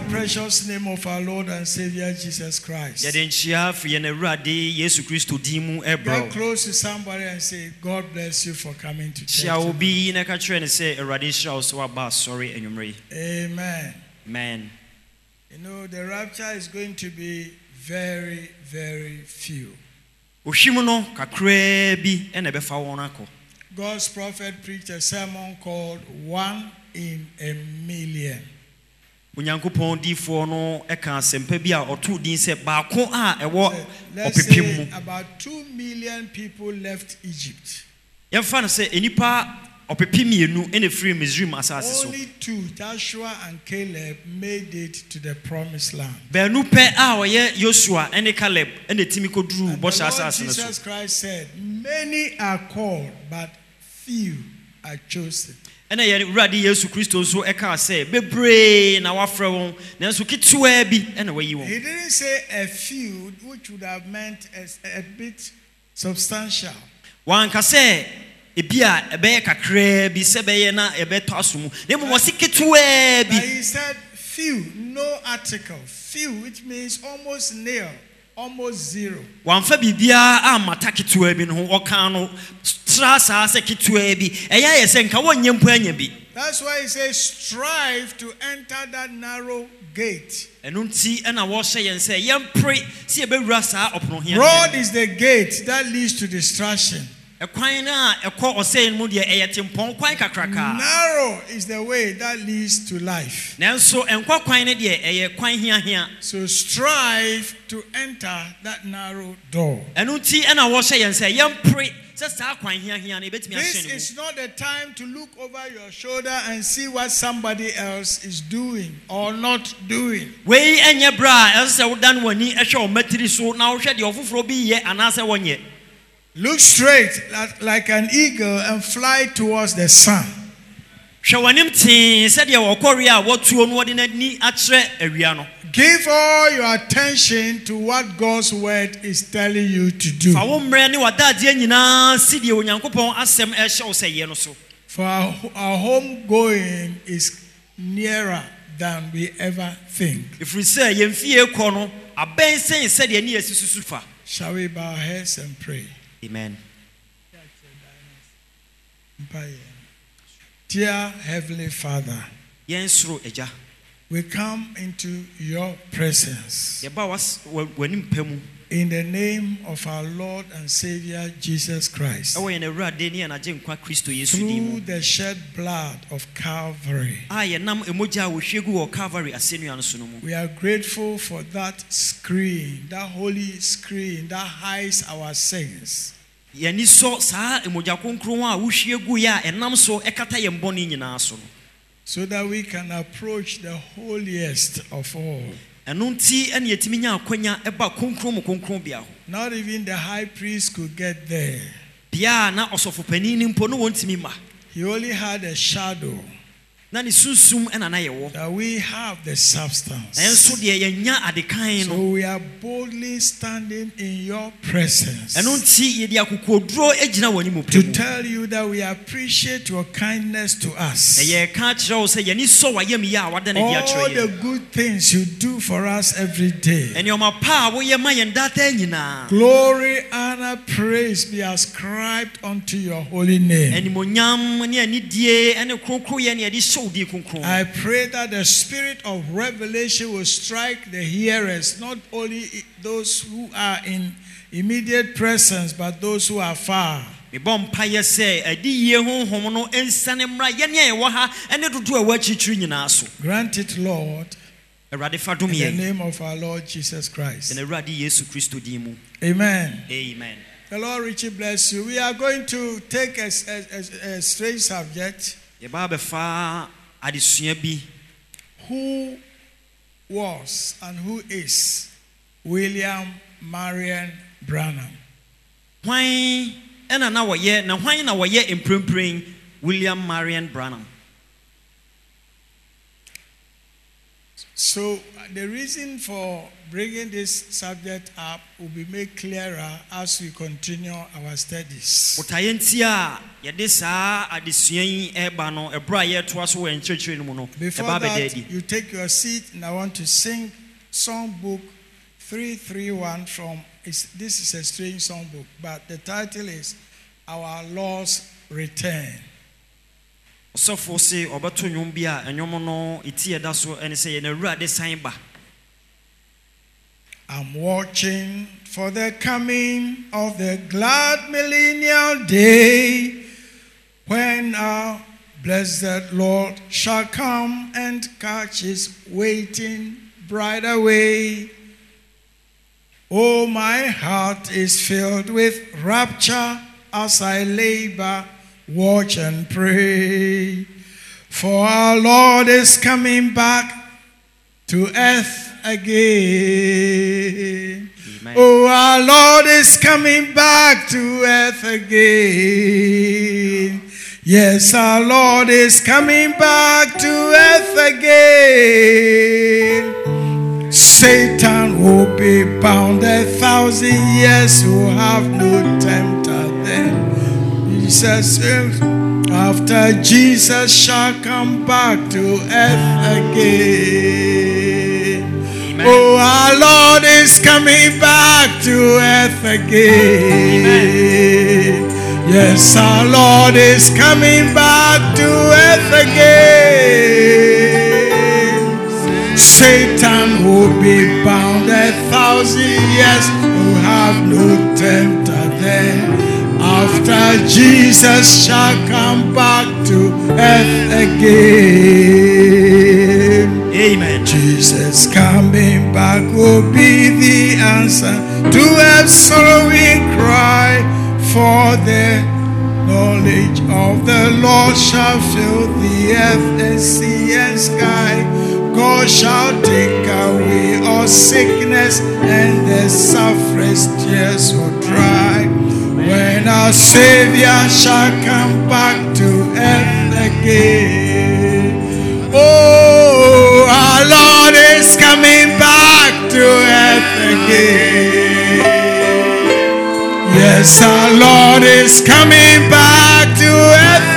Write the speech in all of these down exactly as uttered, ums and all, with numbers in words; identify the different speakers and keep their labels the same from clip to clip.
Speaker 1: precious name of our Lord and Savior Jesus Christ. Get close to somebody and say, God bless you for coming to church. Amen.
Speaker 2: Amen.
Speaker 1: You know, the rapture is going to be very, very few. God's prophet preached a sermon called One in a Million.
Speaker 2: Let's
Speaker 1: say about two million people left Egypt. Only two, Joshua and Caleb, made it to the promised land. And the Lord Jesus Christ said, many are called, but few are chosen.
Speaker 2: He didn't
Speaker 1: say a few, which would have meant a, a bit substantial.
Speaker 2: But he said
Speaker 1: few, no article. Few, which means almost nil, almost zero.
Speaker 2: That's
Speaker 1: why he says, strive to enter that narrow gate. Broad is the gate that leads to destruction. Narrow is the way that leads to life. So strive to enter that narrow door. This is not the time to look over your shoulder and see what somebody else is doing or not doing. Look straight like an eagle and fly towards the sun. Give all your attention to what God's word is telling you to do. For our, our home going is nearer than we ever think. Shall we bow our heads and pray?
Speaker 2: Amen.
Speaker 1: Dear Heavenly Father, we come into your presence in the name of our Lord and Savior Jesus Christ, through the shed blood of Calvary. We are grateful for that screen, that holy screen that hides our sins. So that we can approach the holiest of all. Not even the high priest could get there. He only had a shadow. That we have the substance. So we are boldly standing in your presence to tell you that we appreciate your kindness to us. All the good things you do for us every day. Glory, honor, praise be ascribed unto your holy name. I pray that the spirit of revelation will strike the hearers, not only those who are in immediate presence, but those who are far. Grant it, Lord, in the name of our Lord Jesus Christ. Amen.
Speaker 2: Amen.
Speaker 1: The Lord richly bless you. We are going to take a, a, a, a strange subject. Who was and who is William Marion Branham?
Speaker 2: Why na na woye na why na woye imprempren William Marion Branham?
Speaker 1: So the reason for bringing this subject up will be made clearer as we continue our studies. Before that, you take your seat and I want to sing Song Book three thirty-one from, this is a strange song book, but the title is Our Lord's Return. I'm watching for the coming of the glad millennial day when our blessed Lord shall come and catch his waiting bride away. Oh, my heart is filled with rapture as I labor, watch and pray. For our Lord is coming back to earth again. Amen. Oh, our Lord is coming back to earth again. Yes, our Lord is coming back to earth again. Satan will be bound a thousand years, who have no tempter then. Jesus says, after Jesus shall come back to earth again. Amen. Oh, our Lord is coming back to earth again. Amen. Yes, our Lord is coming back to earth again. Satan will be bound a thousand years, who have no tempter then. After Jesus shall come back to earth again.
Speaker 2: Amen.
Speaker 1: Jesus coming back will be the answer to a sorrowing cry. For the knowledge of the Lord shall fill the earth and sea and sky. God shall take away all sickness, and the sufferer's tears will dry. When our Savior shall come back to earth again. Oh, our Lord is coming back to earth again. Yes, our Lord is coming back to earth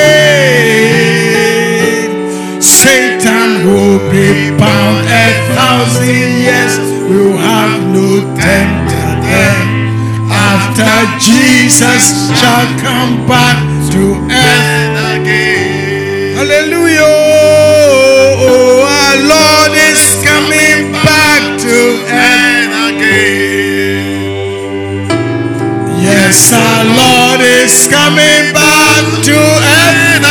Speaker 1: again. Satan will be bound a thousand years, will have no tempter then. After Jesus shall come back to earth again. Hallelujah. Oh, our Lord is coming back to earth again. Yes, our Lord is coming back to earth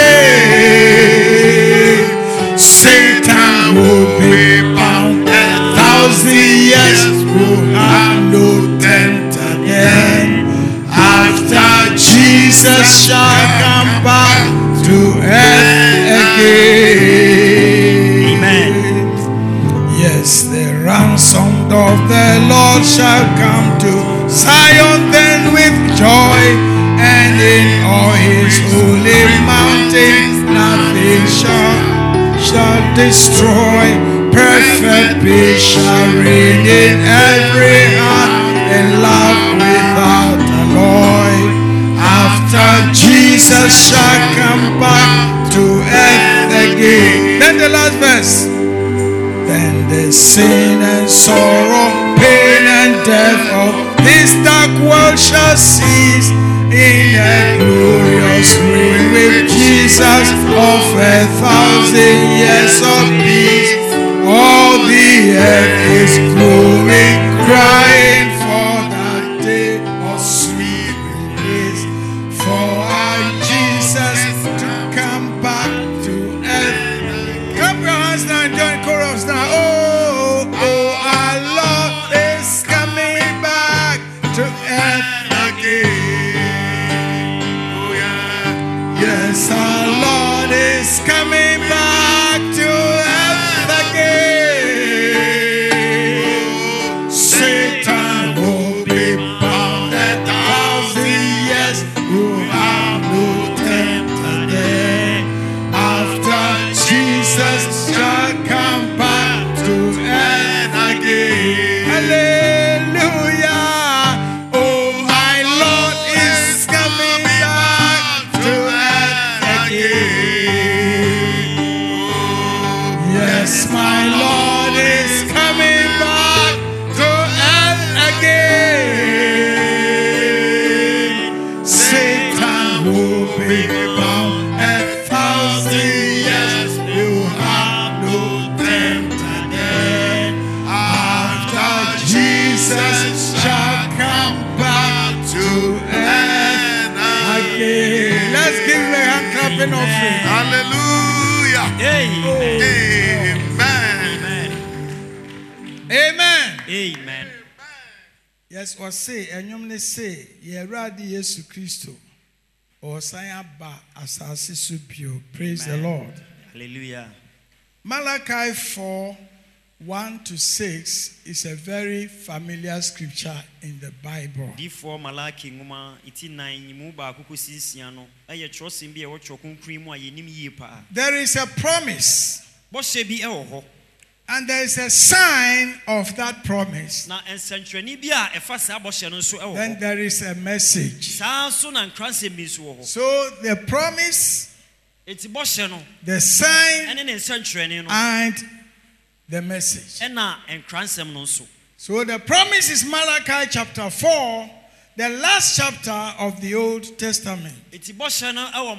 Speaker 1: again. Satan will be bound a thousand years, will have no tempter then. After Jesus shall come back to earth again.
Speaker 2: Amen.
Speaker 1: Yes, the ransomed of the Lord shall come to Zion then with joy, and in all his holy mountains nothing shall, shall destroy. Perfect peace shall reign in every heart, and love without alloy. After Jesus shall come back to earth again. Then the last verse. Then the sin and sorrow, pain and death of this dark world shall cease. In a glorious reign with Jesus of a thousand years of peace. All the earth is groaning, crying for that day of sweet release. For our Jesus to come back to earth. Clap your hands now and join chorus now. Oh, oh, our Lord is coming back to earth again. Oh, yeah. Yes, our Lord is coming back to earth my Lord is coming back to earth again. Satan will be bound a thousand years. You have no tempter then. After Jesus shall come back to earth again. Let's give the hand clapping offering.
Speaker 3: Hallelujah.
Speaker 2: Amen.
Speaker 1: Amen.
Speaker 2: Amen.
Speaker 1: Yes, or say, and you may say, ye radi Yesu Christo, or saya ba asasi subio. Praise the Lord.
Speaker 2: Hallelujah.
Speaker 1: Malachi four, one to six is a very familiar scripture in the Bible.
Speaker 2: Before Malachi nguma iti nine mu ba kukusi siano. Aye chosim bi e wo chokun krimu aye nim yie pa.
Speaker 1: There is a promise.
Speaker 2: Bo she bi e wo ho.
Speaker 1: And there is a sign of that promise.
Speaker 2: Na ensentrani bi a e fa sa bo she no so e wo.
Speaker 1: Then there is a message.
Speaker 2: Sa so na nkranse bi so wo.
Speaker 1: So the promise,
Speaker 2: eti bo she no,
Speaker 1: the sign,
Speaker 2: ene ne ensentrani no,
Speaker 1: and the message.
Speaker 2: Ena enkransem no so.
Speaker 1: So the promise is Malachi chapter four, the last chapter of the Old Testament,
Speaker 2: which we have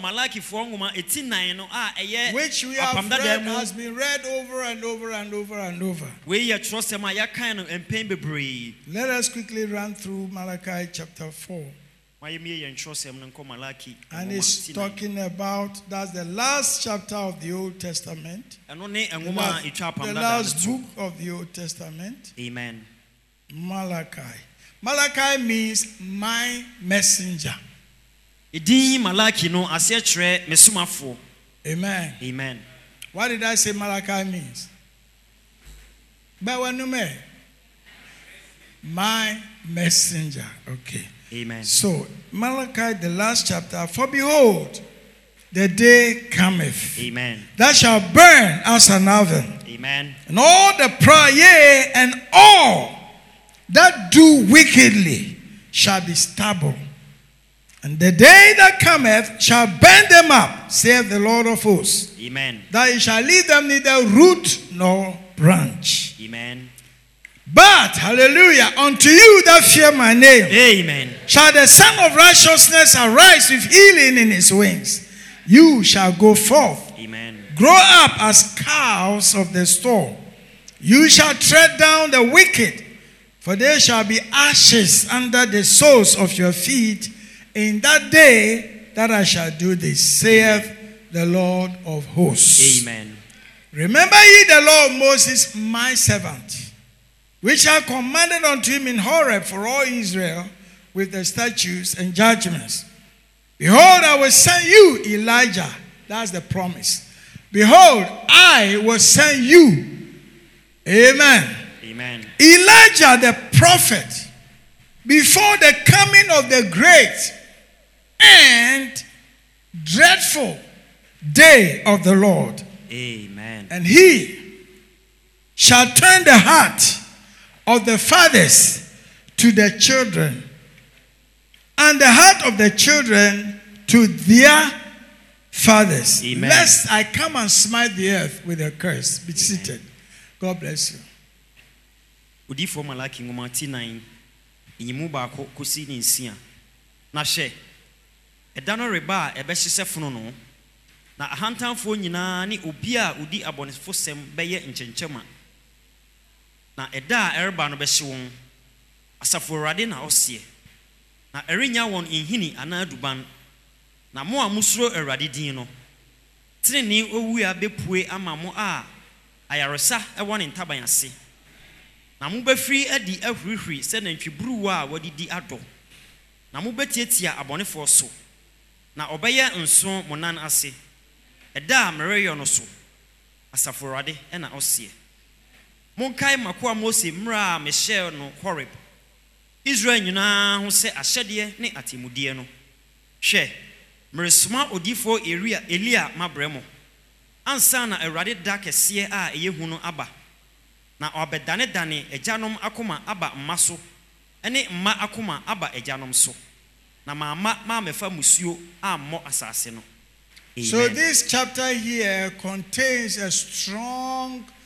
Speaker 2: read,
Speaker 1: has been read over and over and over and over. Let us quickly run through Malachi chapter four. And it's talking about, that's the last chapter of the Old Testament. The last, the last book of the Old Testament.
Speaker 2: Amen.
Speaker 1: Malachi. Malachi means my messenger. Amen.
Speaker 2: Amen.
Speaker 1: What did I say Malachi means? My messenger. Okay.
Speaker 2: Amen.
Speaker 1: So, Malachi, the last chapter. For behold, the day cometh.
Speaker 2: Amen.
Speaker 1: That shall burn as an oven.
Speaker 2: Amen.
Speaker 1: And all the proud, yea, and all that do wickedly shall be stubble. And the day that cometh shall burn them up, saith the Lord of hosts.
Speaker 2: Amen.
Speaker 1: That he shall leave them neither root nor branch.
Speaker 2: Amen.
Speaker 1: But, hallelujah, unto you that fear my name,
Speaker 2: amen,
Speaker 1: shall the Son of Righteousness arise with healing in his wings. You shall go forth,
Speaker 2: amen,
Speaker 1: grow up as cows of the stall. You shall tread down the wicked, for there shall be ashes under the soles of your feet in that day that I shall do this, saith the Lord of hosts.
Speaker 2: Amen.
Speaker 1: Remember ye the law of Moses, my servant, which I commanded unto him in Horeb for all Israel with the statutes and judgments. Behold, I will send you Elijah. That's the promise. Behold, I will send you. Amen.
Speaker 2: Amen.
Speaker 1: Elijah the prophet, before the coming of the great and dreadful day of the Lord.
Speaker 2: Amen.
Speaker 1: And he shall turn the heart of the fathers to the children, and the heart of the children to their fathers.
Speaker 2: Amen.
Speaker 1: Lest I come and smite the earth with a curse. Be seated. God bless you.
Speaker 2: Udi for Malaki ngomati nine. Inyimu baako kosi ni nsia. Na hye. Eda no reba ebe hyese fono no. Na ahantanfo nyina ne obi a udi abonefo sem beye nkyенkyema. Na eda ereba no behye won. Asafo Awurade na osie. Na erinya won inhini ana aduban. Na mo a musuro Awurade din no. Trenni owu a bepue ama mo a ayaresa e won ntaban ase. Na mo befiri adi ahurihuri se nantwiburuwa a wadidi ado. Na mo betietia abonefo so. Na obeye nso monan ase. Eda mereyo no so. Asafo Awurade e na osie. Monkai makoa Mose mra Michelle no Horeb. Israel nyina ho se ahyede ne atemudie no. Hwe, mresoma odifo Elia Elia mabremo. Ansa na Awurade da kese a eyehu no aba. Na obedane dane ejanom akoma aba mmaso. Ene mma akoma aba ejanom so. Na mama ma mefa musuo ammo asase no.
Speaker 1: So this chapter here contains a strong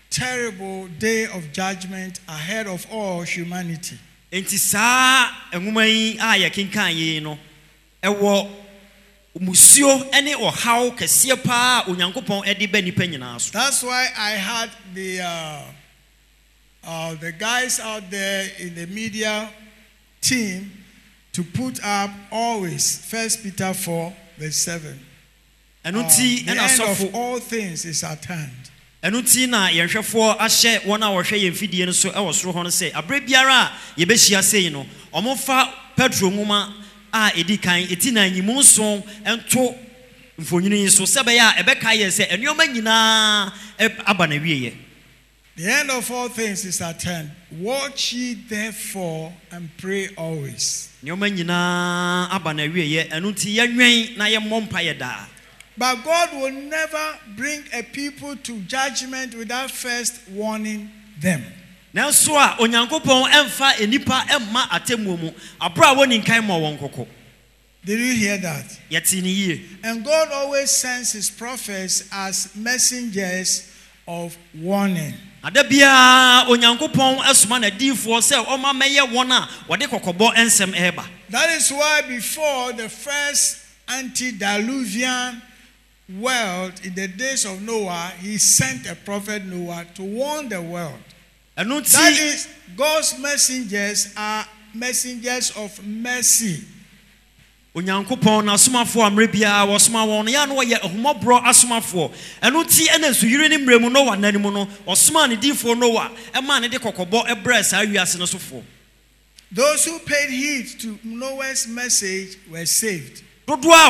Speaker 1: terrible day of judgment ahead of all humanity.
Speaker 2: Enti saa enwuma yi a yekenkan yi no ewo musio ene ohaw kese pa onyankopon ede ba nipa nyina so.
Speaker 1: That's why I had the uh, uh, the guys out there in the media team to put up always First Peter four verse seven. Uh, the end of all things is at hand.
Speaker 2: Enuti na yenhwefo ahye wona wohwe yemfidie no so e wo soro ho no se abre biara ye behia sei no omofa Petro nwuma a edikan etina nyimu nso ento mfonyini so sebe ya ebeka ye se enyoma nyina aba na wieye.
Speaker 1: The end of all things is at hand. Watch ye therefore and pray always.
Speaker 2: Nyoma nyina aba na wieye enuti yenwen na ye mompa ye da.
Speaker 1: But God will never bring a people to judgment without first warning them.
Speaker 2: Nanso a onyankopon emfa enipa emma atemu mu abra woni nkan mo won kokko.
Speaker 1: Did you hear that?
Speaker 2: Yeti ni yie.
Speaker 1: And God always sends his prophets as messengers of warning.
Speaker 2: Adabia onyankopon asuma na difo se o ma meye won a wode kokobo ensem eba.
Speaker 1: That is why before the first antediluvian world in the days of Noah, he sent a prophet Noah to warn the world. That is, God's messengers are messengers of mercy.
Speaker 2: Onyankopon na asomafo amre bia wo soma won ya no ye ahumobro asomafo eno ti ena suyire ni mremu Noah nanimu no osoma ne difo Noah e ma ne de kokobo ebre sa wiase no sofo.
Speaker 1: Those who paid heed to Noah's message were saved.
Speaker 2: Those who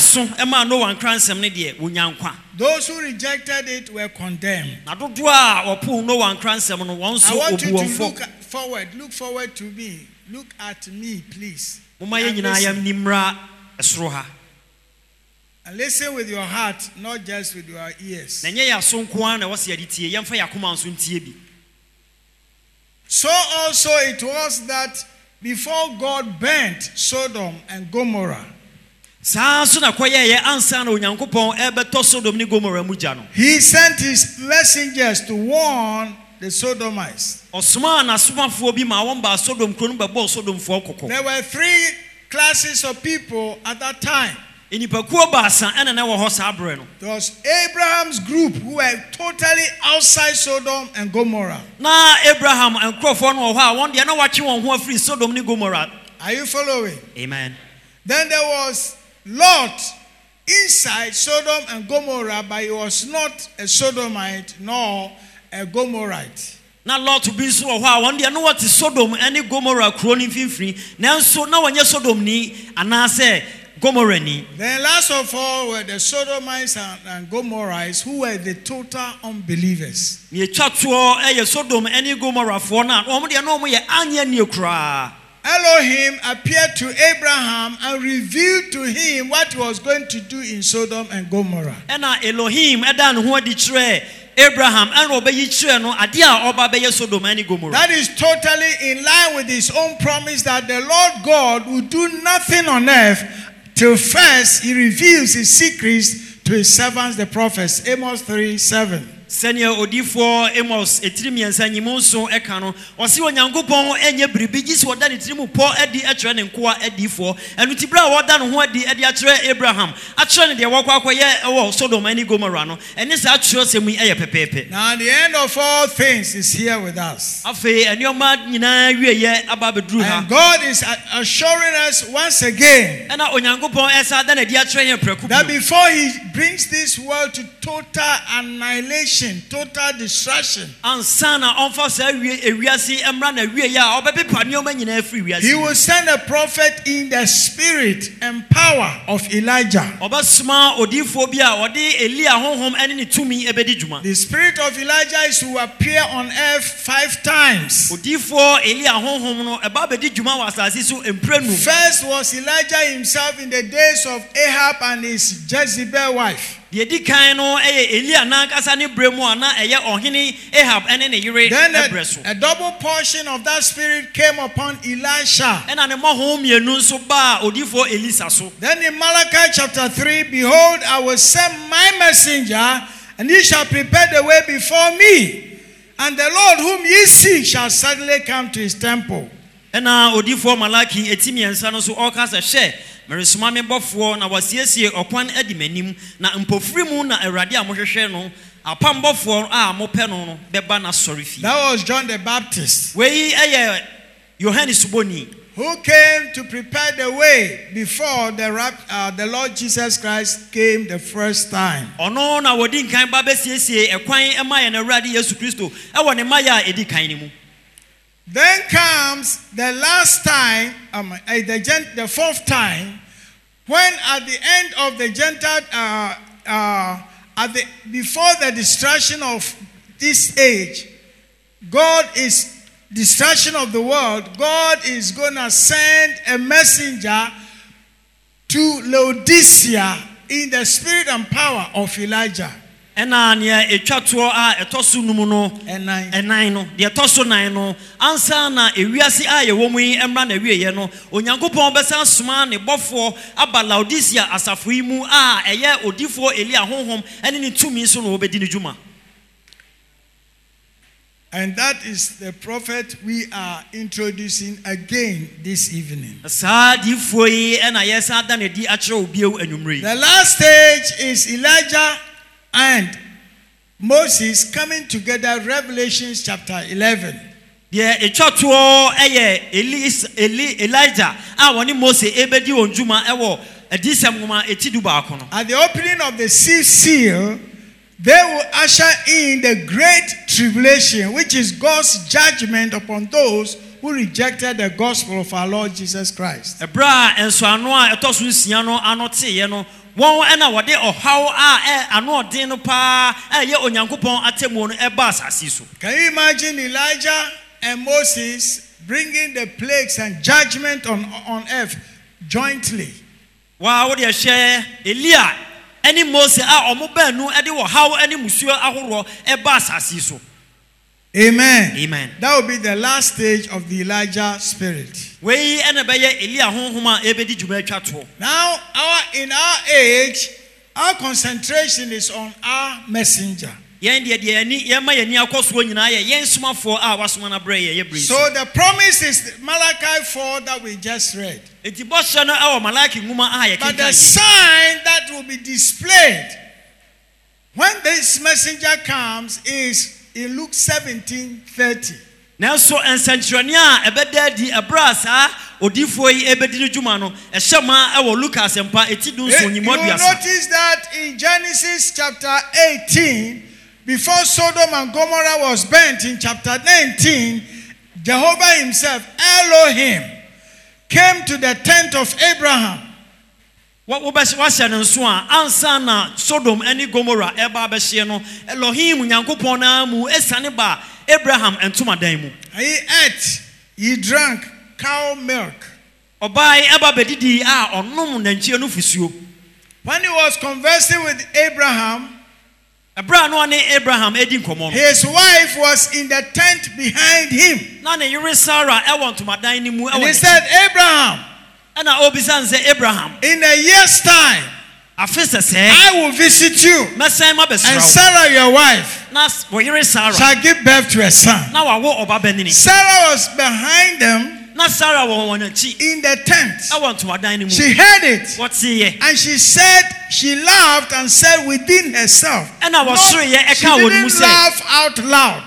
Speaker 1: rejected it were condemned. I want you to look forward. Look forward to me. Look at me, please. And listen with your heart, not just with your ears. So also it was that before God burnt Sodom and Gomorrah, he sent his messengers to warn the Sodomites. There were three classes of people at that time. There was Abraham's group who were totally outside Sodom and Gomorrah. Are you following?
Speaker 2: Amen.
Speaker 1: Then there was Lot inside Sodom and Gomorrah, but he was not a Sodomite nor a Gomorrite.
Speaker 2: Now Lot to be so wow, one day I know what is Sodom and Gomorrah croning free. Now so now when you Sodom ni and I say Gomorrah ni.
Speaker 1: Then last of all were the Sodomites and, and Gomorrites who were the total unbelievers.
Speaker 2: Ye chatwo eh Sodom and Gomorrah for now. Omudi no mo ye anya ni okra.
Speaker 1: Elohim appeared to Abraham and revealed to him what he was going to do in Sodom and Gomorrah.
Speaker 2: Ena Elohim edan ho di kire Abraham and obeyi kire no ade a oba beye Sodom and Gomorrah.
Speaker 1: That is totally in line with his own promise that the Lord God will do nothing on earth till first he reveals his secrets to his servants the prophets. Amos three seven.
Speaker 2: Senior Odifo Amos etirimiensa nyimonso eka no osi onyankopon enye bribigi so oda ne tirimu po edi ekere ne nkoa edifo enutibra woda no ho edi edi akere Abraham akere ne de wokwa akoye ewo Sodom and Gomorrah no eni sa akere semu eye pepepe.
Speaker 1: Now the end of all things is here with us.
Speaker 2: Afi enioma nyina wieye aba beduru ha.
Speaker 1: And God is assuring us once again
Speaker 2: ena onyankopon esa da na di akere ye preku
Speaker 1: that before he brings this world to total annihilation, total destruction, he will send a prophet in the spirit and power of Elijah. The spirit of Elijah is to appear on earth five times. First was Elijah himself in the days of Ahab and his Jezebel wife. Then a, a double portion of that spirit came upon Elisha. Then in Malachi chapter three, behold, I will send my messenger, and he shall prepare the way before me. And the Lord whom ye seek shall suddenly come to his temple.
Speaker 2: Ena odifo Malaki etimiensa no so okasa hye meresoma me bofo na wasiesie okwan adi manim na mpofiri mu na Awurade a mohwehwe no apam bofo a mopɛ no no beba na sɔrefi.
Speaker 1: That was John the Baptist.
Speaker 2: Wei eye Yohane Suboni,
Speaker 1: who came to prepare the way before the uh, the Lord Jesus Christ came the first time.
Speaker 2: Ono na wodi nkan ba besiesie ekwan ema ye na Awurade Yesu Kristo e wo ne maya edi kan ni mu.
Speaker 1: Then comes the last time, um, uh, the, gent- the fourth time, when at the end of the Gentile, uh, uh, at the before the destruction of this age, God is destruction of the world. God is gonna send a messenger to Laodicea in the spirit and power of Elijah.
Speaker 2: Ena nia etwato a etoso numu no
Speaker 1: Enan
Speaker 2: enan no de etoso nan no ansa na ewiase a ye wo mu yi emra na wieye no onyankopon besa soma ne bofo aba Laodicea asafo yi mu a eye odifo Elia honhom ene ne tumi so no obedi ne djuma.
Speaker 1: And that is the prophet we are introducing again this evening.
Speaker 2: The
Speaker 1: last stage is Elijah and Moses coming together, Revelation chapter eleven.
Speaker 2: Yeah, a chatuo Elijah. I want Moses ebedi onjuma ewo edisemuma etiduba akono.
Speaker 1: At the opening of the sixth seal, they will usher in the great tribulation, which is God's judgment upon those who rejected the gospel of our Lord Jesus Christ.
Speaker 2: Ebra enso ano a etoso nsia no anote ye no won ena wode ohaw a ano ode no pa eye onyankopon atemu no eba asase so.
Speaker 1: Can you imagine Elijah and Moses bringing the plagues and judgment on on earth jointly?
Speaker 2: Wa wo de hye Elia any Moses a omo ba nu e de wo haw any musuo ahoro eba asase so.
Speaker 1: Amen.
Speaker 2: Amen.
Speaker 1: That will be the last stage of the Elijah spirit. Now, our in our age, our concentration is on our messenger. So the promise is Malachi four that we just read. But the sign that will be displayed when this messenger comes is in Luke seventeen thirty.
Speaker 2: Nelso ensanchronia ebeda di abrasa odifo yi ebedi no djuma no ehema e wo Lucas empa etidun so nyimo
Speaker 1: aduasa. You notice that in Genesis chapter eighteen, before Sodom and Gomorrah was burnt in chapter nineteen, Jehovah himself, Elohim, came to the tent of Abraham.
Speaker 2: What was so answer na Sodom and Gomorrah eba behye no Elohim nyankopon na mu esane ba Abraham entuma dan mu.
Speaker 1: He ate, he drank cow milk.
Speaker 2: Obai eba bedidi a onom nanchie no fusuo.
Speaker 1: When he was conversing with Abraham,
Speaker 2: Abraham no ne Abraham edi nkomo no.
Speaker 1: His wife was in the tent behind him.
Speaker 2: Na ne yere Sarah e won tuma dan ni mu e won.
Speaker 1: He said, Abraham,
Speaker 2: and Obisan say Abraham,
Speaker 1: in a year's time,
Speaker 2: I
Speaker 1: will visit you, and Sarah, your wife, shall give birth to a son. Sarah was behind them in the tent. She heard it, and she said, she laughed and said within herself, no, she didn't laugh out loud.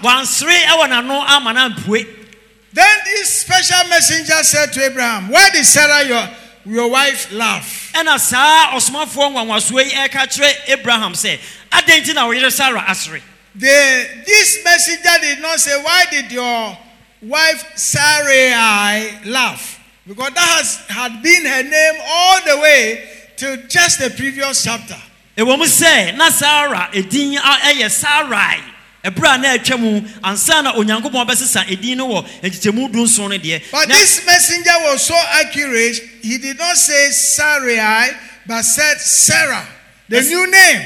Speaker 1: Then this special messenger said to Abraham, why did Sarah, your, your wife, laugh?
Speaker 2: And as Abraham said, I didn't know Sarah asri.
Speaker 1: This messenger did not say, why did your wife Sarai laugh? Because that has had been her name all the way to just the previous chapter.
Speaker 2: A woman say, na Sarah, a din a Sarai. But this
Speaker 1: messenger was so accurate, he did not say Sarai, but said Sarah, the That's, new name.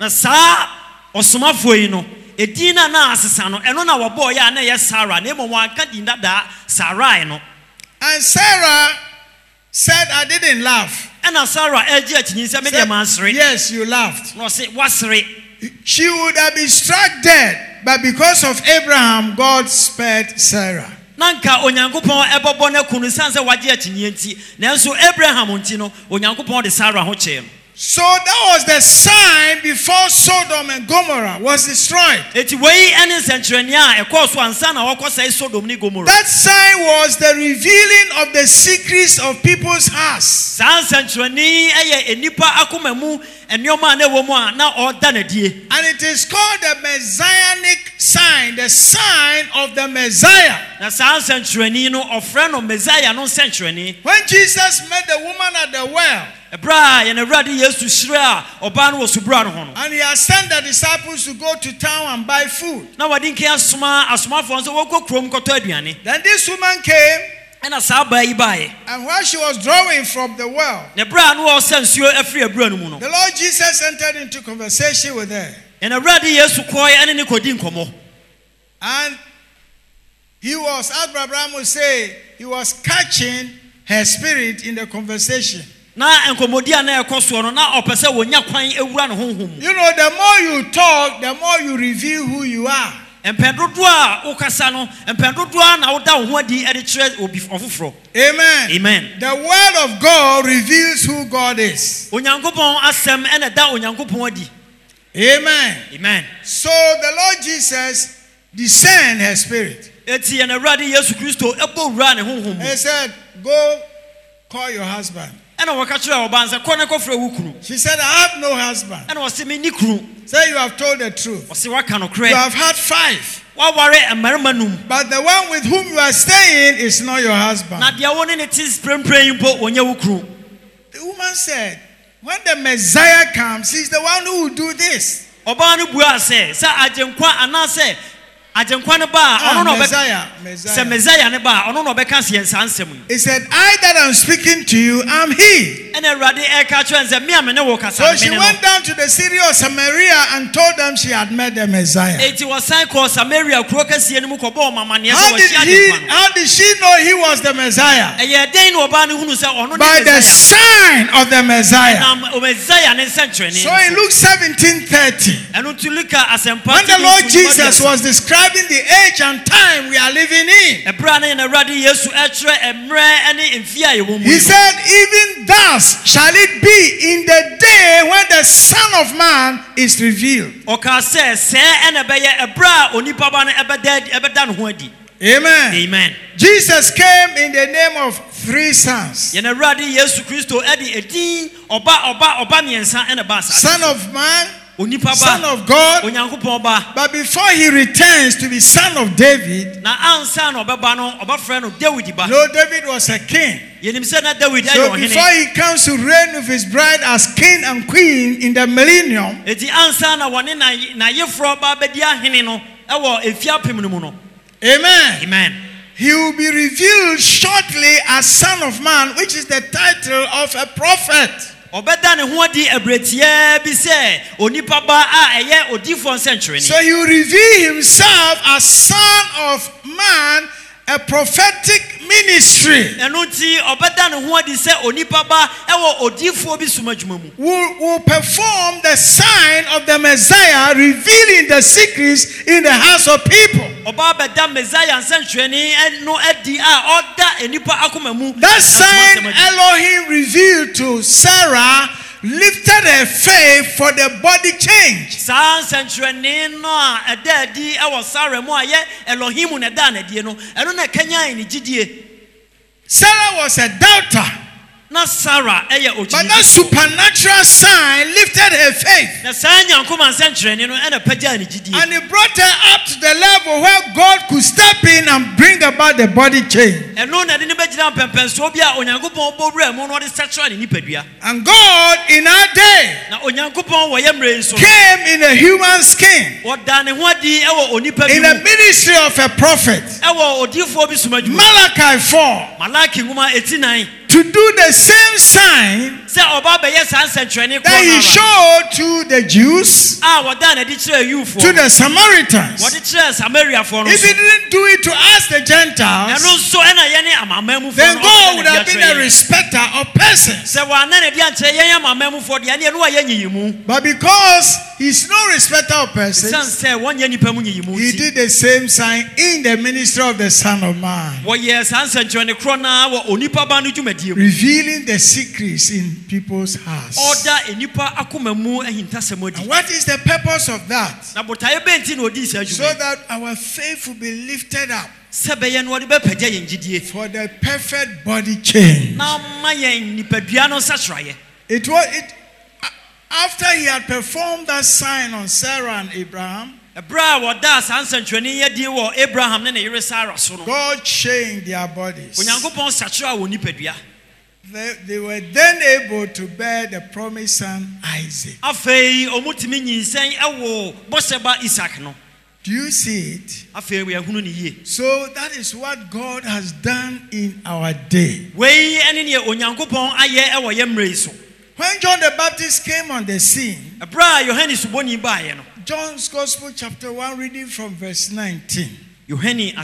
Speaker 2: Edina na asesano eno na wabo ya na ye Sarah na emo wanka dinda da Sarai no.
Speaker 1: And Sarah said, I didn't laugh.
Speaker 2: And Sarah eji atinyi se me de mansere.
Speaker 1: Yes, you laughed.
Speaker 2: No say wasere.
Speaker 1: she would have been struck dead, but because of Abraham, God spared Sarah.
Speaker 2: Nanka onyankopon ebobɔ na kunu sanse waje atinye nti nanso Abraham nti no onyankopon de Sarah ho kye.
Speaker 1: So that was the sign before Sodom and Gomorrah was destroyed.
Speaker 2: Eti wei ene sentrenia a ekɔ so ansa na wɔkɔ sai Sodom ni Gomorrah.
Speaker 1: That sign was the revealing of the secrets of people's hearts.
Speaker 2: San sentreni eye enipa akoma mu enioma na ewo mu a na ɔda na die.
Speaker 1: And it is called the messianic sign, the sign of the Messiah.
Speaker 2: Na san sentreni no ofre no Messiah no sentreni.
Speaker 1: When Jesus met the woman at the well,
Speaker 2: and he has
Speaker 1: sent the disciples to go to town and buy food. Then this woman came, and while she was drawing from the well, the Lord Jesus entered into conversation with her. And he was, as Abraham would say, he was catching her spirit in the conversation.
Speaker 2: Na enkomodia na ekoso no na opese wonya kwan ewura ne honhom.
Speaker 1: You know, the more you talk, the more you reveal who you are.
Speaker 2: Empendodo a ukasa no, empendodo a na woda wo ho adi e de kire obi ofoforo.
Speaker 1: Amen.
Speaker 2: Amen.
Speaker 1: The word of God reveals who God is.
Speaker 2: Onyankopon asem e na da onyankopon adi.
Speaker 1: Amen.
Speaker 2: Amen.
Speaker 1: So the Lord Jesus discerned her spirit.
Speaker 2: Eti en Awurade Yesu Kristo ebo wura ne honhom.
Speaker 1: He said, "Go call your husband."
Speaker 2: She
Speaker 1: said, "I have no husband." Say, "You have told the truth. You have had five. But the one with whom you are staying is not your husband." The woman said, "When the Messiah comes, he's the one who will do this." Ah, Messiah, Messiah. Messiah. He said, "I that am speaking to you am he." So she went down to the city of Samaria and told them she had met the Messiah. How did, he, how did she know he was the Messiah? By the sign of the Messiah. So in Luke seventeen thirty, when the Lord Jesus was describing the age and time we are living in, he said, "Even thus shall it be in the day when the Son of Man is revealed." Amen.
Speaker 2: Amen.
Speaker 1: Jesus came in the name of three sons. Son of Man, Son of God. But before he returns to be son of David, no, David was a king. So before he comes to reign with his bride as king and queen in the millennium, amen.
Speaker 2: Amen.
Speaker 1: He will be revealed shortly as Son of Man, which is the title of a prophet. So he will reveal himself as Son of Man, a prophetic ministry. Will, will perform the sign of the Messiah, revealing the secrets in the hearts of people. That sign Elohim revealed to Sarah lifted her faith for the body change. Sarah was a doubter.
Speaker 2: But
Speaker 1: that supernatural sign lifted her faith. And it brought her up to the level where God could step in and bring about the body change. And God in our day came in a human skin, in the ministry of a prophet. Malachi four, to do the same sign that he showed to the Jews, to the Samaritans. If he didn't do it to us, the Gentiles, then God would have been a respecter of persons. But because he's no respecter of persons, he did the same sign in the ministry of the Son of Man, revealing the secrets in people's hearts. And what is the purpose of that? So that our faith will be lifted up for the perfect body change. It was it after he had performed that sign on Sarah and Abraham, God changed their bodies. They, they were then able to bear the promised son Isaac. Do you see it? So that is what God has done in our day. When John the Baptist came on the scene, John's Gospel chapter one, reading from verse nineteen. They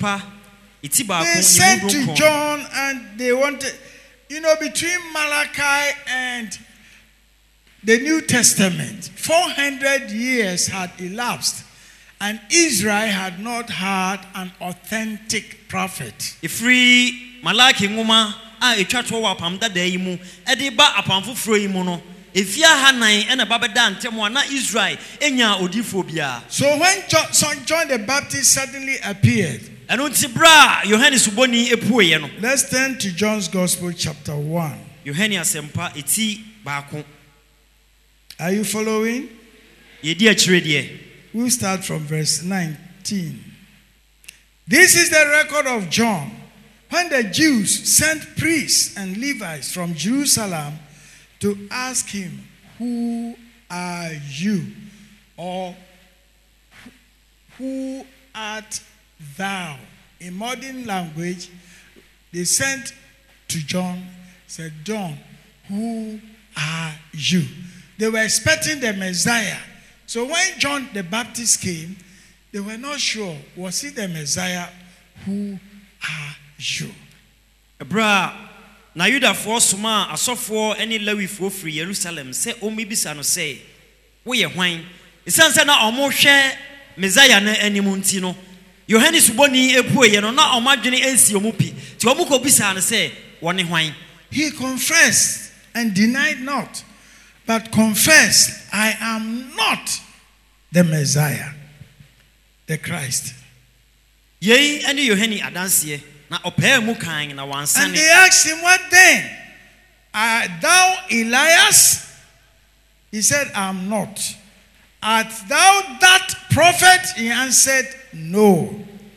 Speaker 1: sent to John and they wanted, you know, between Malachi and the New Testament, four hundred years had elapsed. And Israel had not had an authentic prophet. Ifri Malaki nguma a etwatwo wa pamda da yi mu ede ba apamfo fro yi mu no efia hanan ena babeda ntemo na Israel enya odifo bia. So when John, son John the Baptist suddenly appeared, let's turn to John's Gospel chapter one. Are you following? We'll start from verse nineteen. This is the record of John when the Jews sent priests and Levites from Jerusalem to ask him, "Who are you?" or "Who art thou?" In modern language, they sent to John, said, "John, who are you?" They were expecting the Messiah. So when John the Baptist came, they were not sure, was he the Messiah? Who are you?
Speaker 2: Bra, na Yuda for Suma, asofo any Lewi for free Jerusalem, say, O mibisa no say, we are wine. The son said, now almost share Messiah any muntino. Yohannes Boni Epu, you know, not on my journey as Yomupi. To Omuko Bisa and say, one wine.
Speaker 1: He confessed and denied not, but confessed, I am not the Messiah, the Christ.
Speaker 2: Yea, and Yohani Adansie, na ope mukain na wansane.
Speaker 1: And they asked him, what then? Art thou Elias? He said, I am not. Art thou that prophet? He answered, no.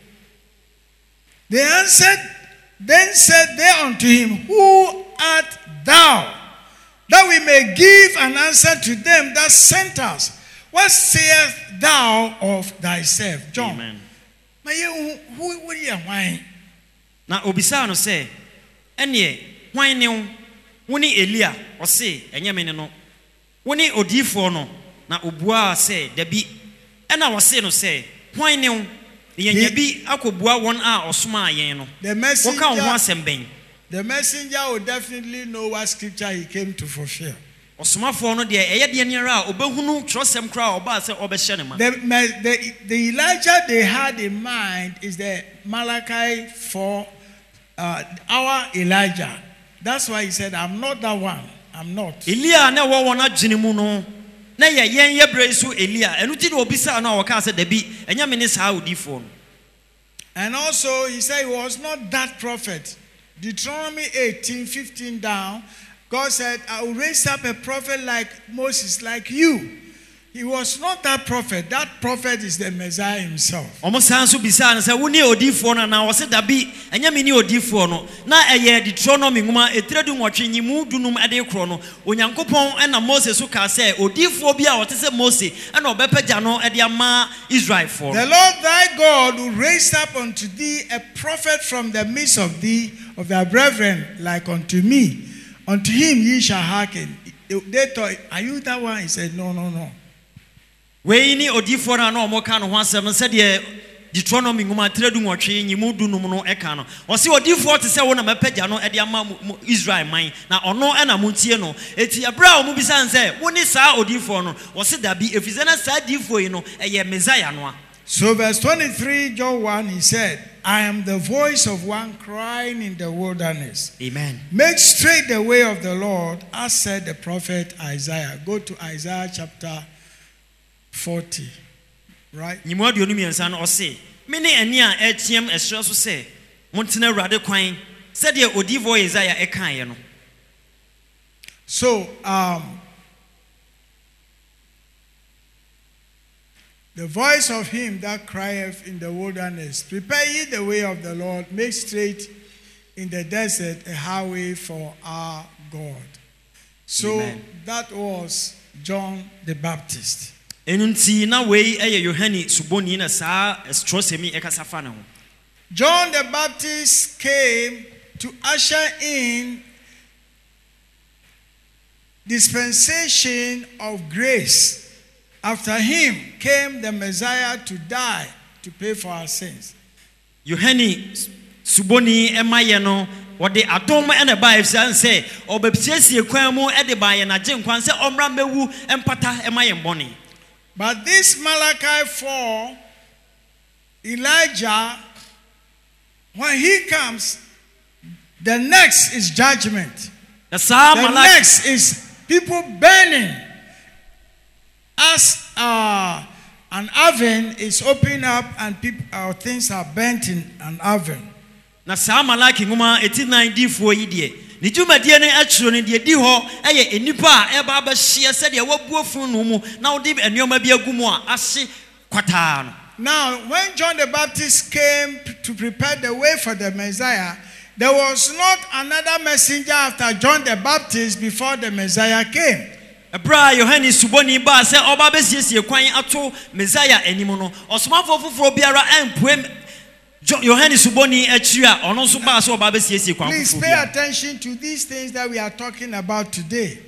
Speaker 1: They answered, then said they unto him, who art thou? That we may give an answer to them that sent us. What sayest thou of thyself? John. Amen. Who would you wine?
Speaker 2: Now Obisano say, Enye, wine new, Wuni Elia, or say, and Yamino. Wuni Odifo no, na Ubua say, Debi, and I was saying no say, wine new, the Yabi, Akubua one hour or smile, yeno. The messenger. The messenger will definitely know what scripture he came to fulfill. The, the, the Elijah they had in mind is the Malachi four, uh, our Elijah. That's why he said, I'm not that one. I'm not. And also he said he was not that prophet. Deuteronomy eighteen, fifteen down, God said, I will raise up a prophet like Moses, like you. He was not that prophet. That prophet is the Messiah himself. The Lord thy God will raise up unto thee a prophet from the midst of thee, of thy brethren, like unto me. Unto him ye shall hearken. They thought, are you that one? He said, no, no, no. We ni odifo na no mo ka no ho asem said ye Deuteronomy ngoma tredu nwotwe nyimu du num no eka no ose odifo te se wo na mapagya no e de ama Israel man na ono e na montie no eti abra mu bisa nse wo ni saa odifo no ose dabi efize na saa difo yi no eye Messiah no.
Speaker 1: So verse twenty-three, John one, he said, I am the voice of one crying in the wilderness.
Speaker 2: Amen.
Speaker 1: Make straight the way of the Lord, as said the prophet Isaiah. Go to Isaiah chapter forty. Right?
Speaker 2: Nyimwa de onumi ensa no ose me ne ani a etiem esre so se montena urade kwan se de odifo Isaiah e kan ye no.
Speaker 1: So um the voice of him that crieth in the wilderness, prepare ye the way of the Lord, make straight in the desert a highway for our God. So Amen. That was John the Baptist.
Speaker 2: Enunti na wei eye Yohane suboni na saa estrosemi ekasafa na ho.
Speaker 1: John the Baptist came to usher in dispensation of grace. After him came the Messiah to die to pay for our sins.
Speaker 2: Yohane suboni emaye no wode adom ene ba efsan se obepsiesie kwan mu e de ba ye na genkwan se omra mewu empata emaye mboni.
Speaker 1: But this Malachi four, Elijah, when he comes, the next is judgment.
Speaker 2: The,
Speaker 1: the next is people burning. As uh, an oven is opened up and people, uh, things are burnt in an oven.
Speaker 2: Na sa Malaki nguma eighty-nine di fo yi de. Ni juma die ne atro ne de di ho eye enipa e ba ba hye se de wabuo fun no mu na wo de enioma bi agumu a ahye kwata no.
Speaker 1: Now when John the Baptist came to prepare the way for the Messiah, there was not another messenger after John the Baptist before the Messiah came.
Speaker 2: Ebra Yohane suboni ba se oba besiesie kwan ato Messiah enimo no osomafo foforo biara empue Yohane suboni akiri a ono so ba se oba besiesie kwan.
Speaker 1: Please pay attention to these things that we are talking about today.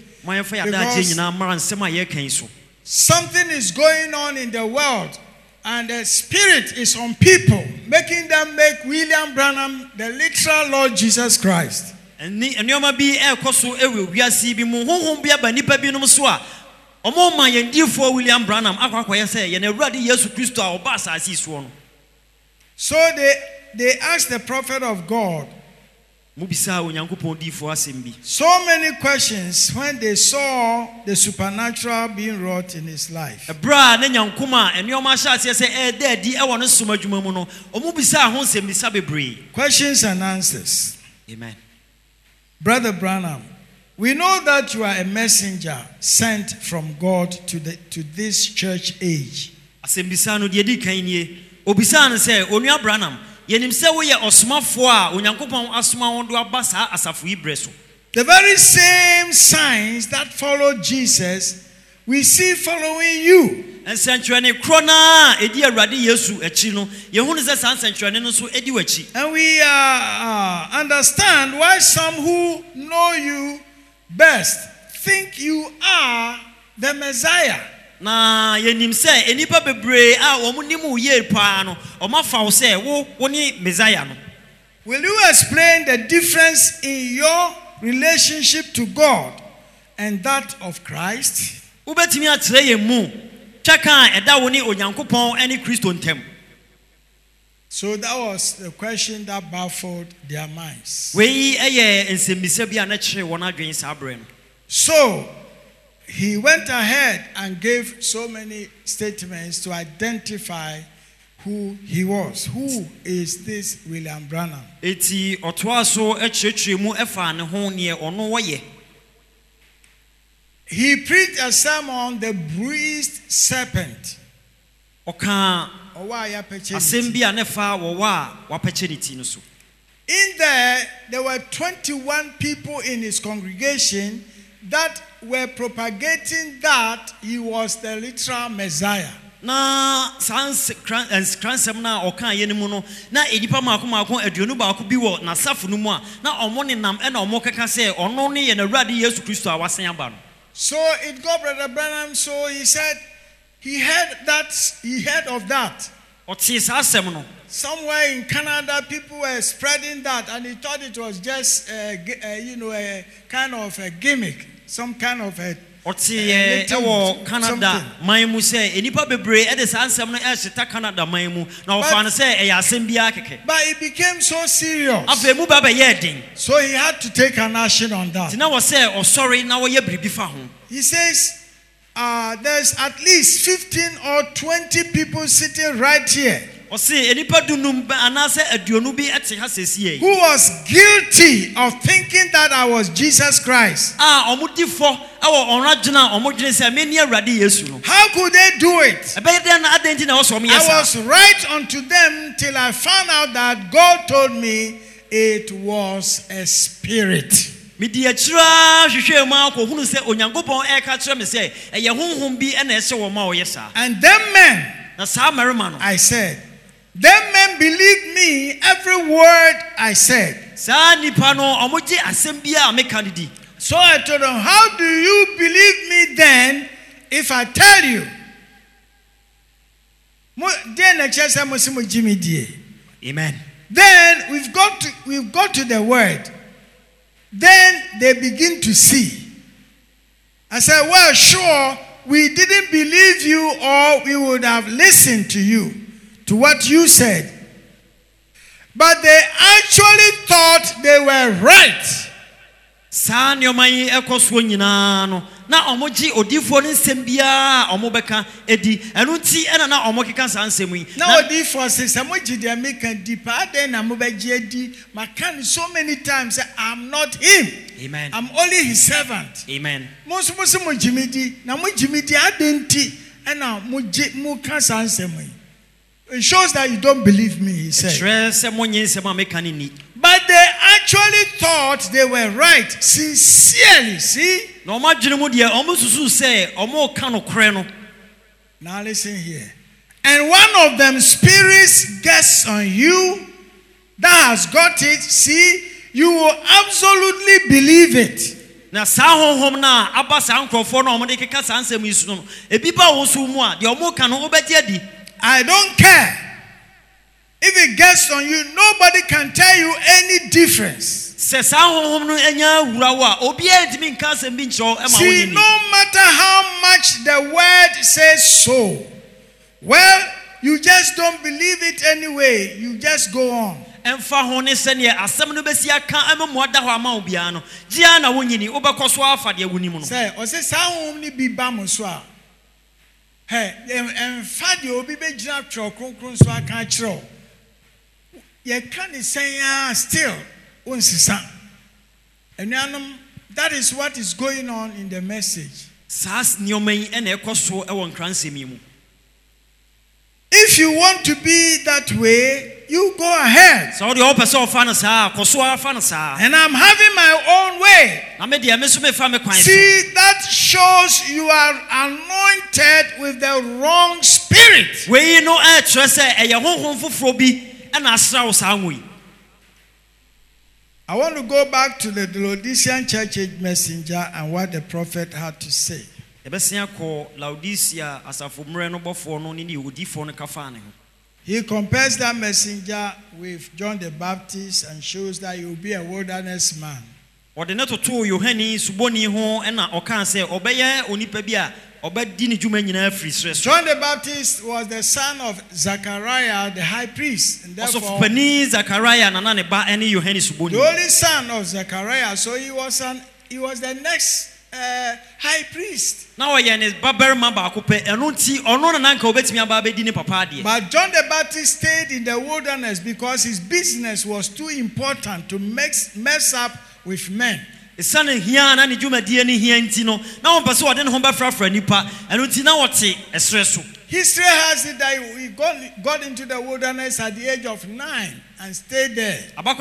Speaker 1: Something is going on in the world and the Spirit is on people, making them make William Branham the literal Lord Jesus Christ.
Speaker 2: Ni enioma bi ekoso ewe wiase bi mu honhom bi aba nipa bi nom so a omo ma yendifo William Branham akwakoye se ye na Awurade Yesu Kristo a oba asasi so no.
Speaker 1: So they they asked the prophet of God
Speaker 2: mubisa onyankopon difo asem bi
Speaker 1: so many questions when they saw the supernatural being wrought in his life.
Speaker 2: Ebra na nyankoma enioma sha ase se e da di e wono somadwuma mu no omubisa ho nsem bisa bebre.
Speaker 1: Questions and answers.
Speaker 2: Amen.
Speaker 1: Brother Branham, we know that you are a messenger sent from God to the to this church age.
Speaker 2: Asembisa no de di kan nie. Obisa no se onua Branham, yenim se wo ye osomafo a onyankopon asoma wo do aba saa asafo ibre so.
Speaker 1: The very same signs that followed Jesus, we see following you.
Speaker 2: Ensantrane krona edi Awurade Yesu achi no ye hunu se san santrane no so edi wachi.
Speaker 1: And we uh, uh, understand why some who know you best think you are the Messiah.
Speaker 2: Na yenim se enipa bebre a wo nim ye pa no o mafa wo se wo woni Messiah no.
Speaker 1: Will you explain the difference in your relationship to God and that of Christ?
Speaker 2: Ubetimi atere ye mu. So that
Speaker 1: was the question that baffled their minds. So he went ahead and gave so many statements to identify who he was. Who is this William Branham? He preached a sermon, the bruised serpent. In there, there were twenty-one people in his congregation that were propagating that he was the literal Messiah.
Speaker 2: Na sans cransem na oka ye nimu no na edipa mako mako aduonu ba ko bi wo na safo no mu a na omo ne nam e na omo keka se ono ne ye na Awurade Yesu Kristo a wasen aba no.
Speaker 1: So it got Brother Branham, so he said he heard that he heard of that. Somewhere in Canada, people were spreading that, and he thought it was just, a, a, you know, a kind of a gimmick, some kind of a.
Speaker 2: Ɔte ɛwɔ Canada man mu sɛ enipa bebree ɛde saa nsɛm no ɛhyeta Canada man mu na ɔfa no sɛ ɛyɛ asɛm biara kɛkɛ.
Speaker 1: But it became so serious.
Speaker 2: Afei mu ba bɛyɛ den.
Speaker 1: So he had to take an action on that.
Speaker 2: Tina wɔ sɛ ɔsɔre na wɔyɛ biribi fa ho.
Speaker 1: He says, uh, there's at least fifteen or twenty people sitting right here. Who was guilty of thinking that I was Jesus Christ? How could they do it? I was right unto them till I found out that God told me it was a spirit. And them men, I said, them men believed me every word I said. So I told them, how do you believe me then if I tell you?
Speaker 2: Amen.
Speaker 1: Then we've got to we've got to the word. Then they begin to see. I said, well, sure, we didn't believe you, or we would have listened to you, to what you said. But they actually thought they were right.
Speaker 2: Na omoji odifo ne nsem bia omobeka edi enu ti ena na omokeka sa nsem yi
Speaker 1: na odifo se samoji de make deeper then na mobeji edi makan so many times say I'm not him.
Speaker 2: Amen.
Speaker 1: I'm only his servant.
Speaker 2: Amen.
Speaker 1: Most most mojimidi na mojimidi adenti ena moji mo kan sa nsem yi. It shows that you don't believe me, he said. But they actually thought they were right, sincerely. See? Now listen here. And one of them spirits gets on you that has got it. See, you will absolutely believe it.
Speaker 2: Na sa honhom na aba sa nkrofo na omode keka sa nsem yisu no ebiba wo so mu a de omo ka no obeti adi.
Speaker 1: I don't care. If it gets on you, nobody can tell you any difference. See, no matter how much the word says so, well, you just don't believe it anyway. You just go on. Say, or say, "Sound be bamuswa." Hey, and Fadio will be jab chok, so I can't throw. You can't say, still, and that is what is going on in the message. If you want to be that way, you go ahead. And I'm having my own way. See, that shows you are anointed with the wrong spirit. I want to go back to the Laodicean church age messenger and what the prophet had to say. He compares that messenger with John the Baptist and shows that he will be a wilderness man. John the Baptist was the son of Zechariah, the high priest. And therefore, the only son of Zechariah, so he was an he was the next Uh, high priest. But John the Baptist stayed in the wilderness because his business was too important to mix, mess up with men. History has it that he got, got into the wilderness at the age of nine and stayed there. Till,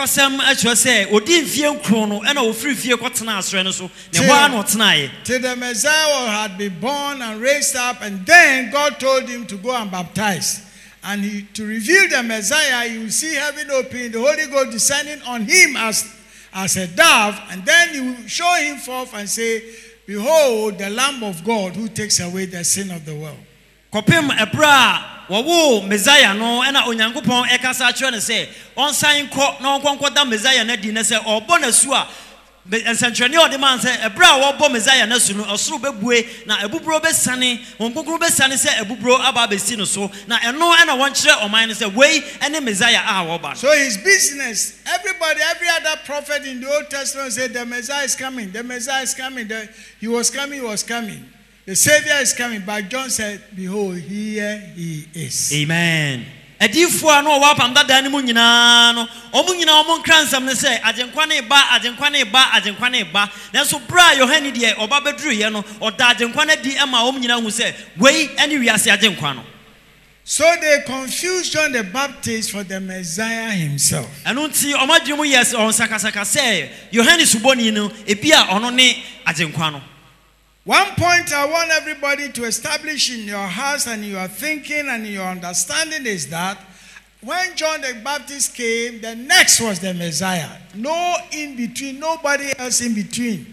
Speaker 1: till the Messiah had been born and raised up, and then God told him to go and baptize. And he, to reveal the Messiah, you will see heaven open, the Holy Ghost descending on him as, as a dove, and then you will show him forth and say, "Behold, the Lamb of God who takes away the sin of the world."
Speaker 2: Kopem ebra wɔwo Messiah no ɛna Onyankopɔn ɛkasa kyerɛ ne sɛ ɔnsan kɔ na ɔnkɔnkɔ da Messiah na di ne sɛ ɔbɔ na su a nsɛnkyerɛnne a ɔde man sɛ ɛbrɛ a wɔbɔ Messiah na su no ɔsoro bɛbue na ebuburo bɛsane wɔn kokoro bɛsane sɛ ebuburo aba bɛsi no so na ɛno ɛna wɔnkyerɛ ɔman no sɛ wei ɛne Messiah a wɔba.
Speaker 1: So his business, everybody, every other prophet in the Old Testament said the Messiah is coming, the Messiah is coming, the, he was coming, he was coming. The Savior is coming, but John said, behold, here he is.
Speaker 2: Amen. Edifua no wa pam dada ni mu nyina no omu nyina omu kransam ne se agenkwa ne ba agenkwa ne ba agenkwa ne ba nanso bra Yohane de oba beduru ye no oda agenkwa na di ema omu nyina hu se wei ene wiase agenkwa no.
Speaker 1: So they confused John the Baptist for the Messiah himself.
Speaker 2: Enu nti omadwemu yes on sakasaka se Yohane suboni no ebia ono ne agenkwa no.
Speaker 1: One point I want everybody to establish in your hearts and in your thinking and in your understanding is that when John the Baptist came, the next was the Messiah. No in between, nobody else in between.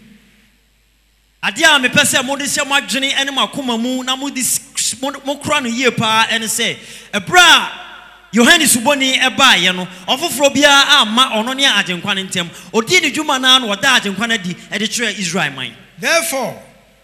Speaker 2: Adia me pese mo de se mo adwene ene makoma mu na mo di mo kra no yie pa ene se ebra Yohane suboni eba ye no ofoforo bia amma ono ne agenkwa ne ntem odi ne dwuma na no oda agenkwa na di e de kire Israel man.
Speaker 1: Therefore,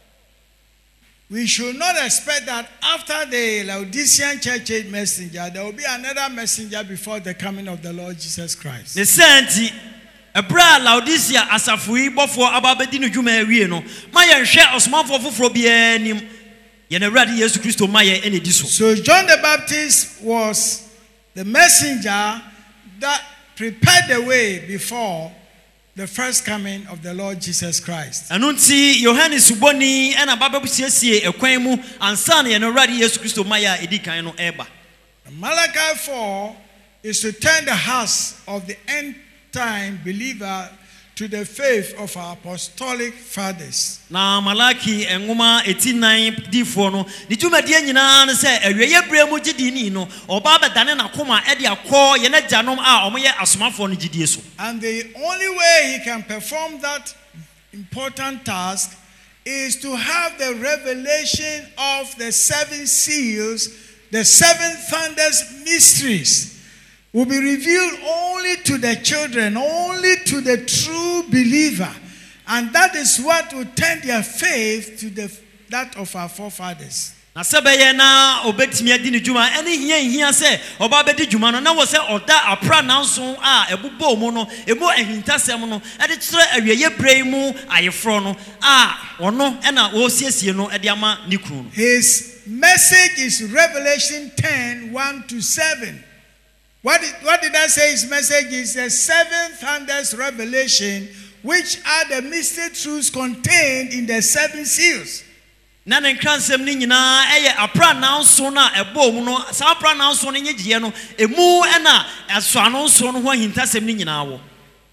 Speaker 1: we should not expect that after the Laodicean church age messenger, there will be another messenger before the coming of the Lord Jesus Christ.
Speaker 2: The senti ebra Laodicea asafui bofo ababedi no dwuma awie no ma ye hwe osmanfo foforo bia nim ye na Awurade Yesu Kristo ma ye ene di so.
Speaker 1: So John the Baptist was the messenger that prepared the way before the first coming of the Lord Jesus Christ.
Speaker 2: Anunti Yohane suboni ena bababu siesie ekwan mu ansa na ye no Awurade Yesu Kristo ma ya edikan no eba.
Speaker 1: Malachi four is to turn the hearts of the end time believer to the faith of our apostolic fathers.
Speaker 2: Na Malaki enguma eighty-nine difo no ni dwumadie nyina ne se aweye bremu gidi ni no oba bedane na koma e de akọ ye na janom a omoye asomafo no gidie so.
Speaker 1: And the only way he can perform that important task is to have the revelation of the seven seals, the seven thunders mysteries will be revealed only to the children, only to the true believer. And that is what will turn their faith to the, that of our forefathers.
Speaker 2: Na sebeye na obetimi adi ne dwuma ene hia hia se oba bedi dwuma no na wo se oda apra nanso a ebubo mu no emu ahintasem no e de kire awieye brei mu ayefro no a ono e na wo siesie no e de ama ne kru no.
Speaker 1: His message is Revelation ten one to seven. What did, what did I say his message is? The seven thunders revelation, which are the mystery truths contained in the seven seals.
Speaker 2: Na ne kransem ni nyina eye apra nanso na ebo mu no sa apra nanso no nyegiye no emu e na eso anonso no ho ahintasem ni nyina wo.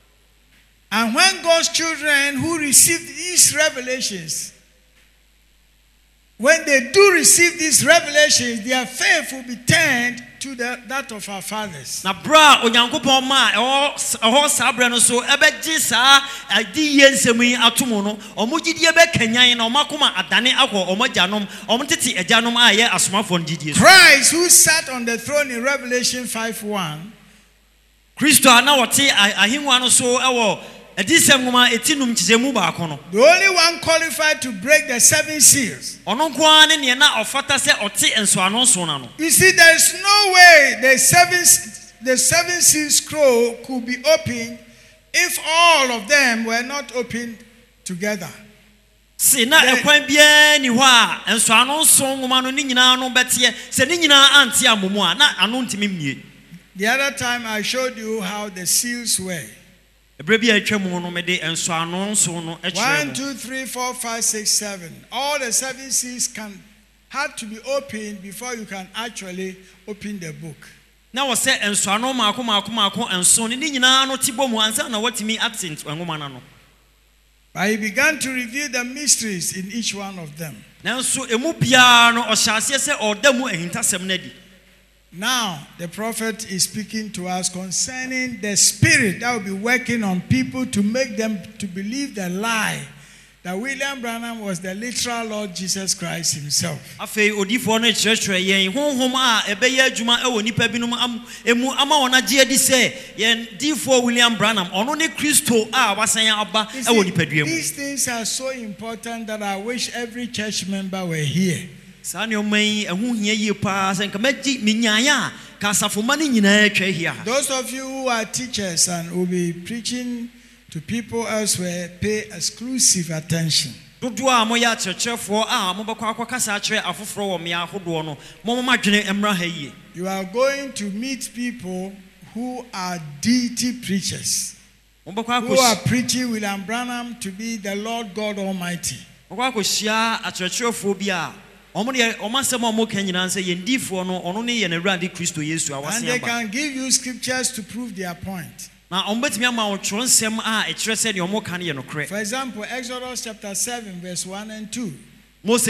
Speaker 1: And when God's children who received these revelations, when they do receive these revelations, their faith will be turned to the, that of our fathers.
Speaker 2: Na bra onyankopon ma eho eho sabre no so ebeji sa adi yensemu yi atomo no omugidie be kanyan na omakoma adane akọ omojanom omtete ejanom aye asomafo ngidie.
Speaker 1: Christ, who sat on the throne in Revelation five one,
Speaker 2: Kristo na wote ahinwa no so ewo
Speaker 1: the only one qualified to break the seven seals. You see, there is no way the seven the seven seal scroll could be opened if all of them were not opened together. The, the other time I showed you how the seals were. One, two, three, four, five, six, seven. All the seven seals can had to be opened before you can actually open the book.
Speaker 2: Now I say and so no mako mako mako and so ni nyina no tibo mu ansa na watimi accent ngoma na no.
Speaker 1: But he began to reveal the mysteries in each one of them.
Speaker 2: Now so emu bia no ohyase se odamu ehintasem na di.
Speaker 1: Now, the prophet is speaking to us concerning the spirit that will be working on people to make them to believe the lie that William Branham was the literal Lord Jesus Christ himself.
Speaker 2: Afei odifo no kyerɛkyerɛ yɛn honhom a ɛbɛyɛ adwuma ɛwɔ nipa binom am emu ama wɔn agye adi sɛ yɛn difo William Branham ɔno ne Kristo a wasan aba ɛwɔ nipadua mu.
Speaker 1: These things are so important that I wish every church member were here.
Speaker 2: Saa nneɛma yi ɛho hia yie paa sɛ nka mɛgye menyaeɛ a ka asafoma no nyinaa atwa ahia.
Speaker 1: Those of you who are teachers and will be preaching to people elsewhere, pay exclusive attention.
Speaker 2: You are going
Speaker 1: to meet people who are deity preachers, who are preaching William Branham to be the Lord God Almighty. And they can give you scriptures to prove their point.
Speaker 2: For
Speaker 1: example, Exodus chapter seven, verse one and two.
Speaker 2: Let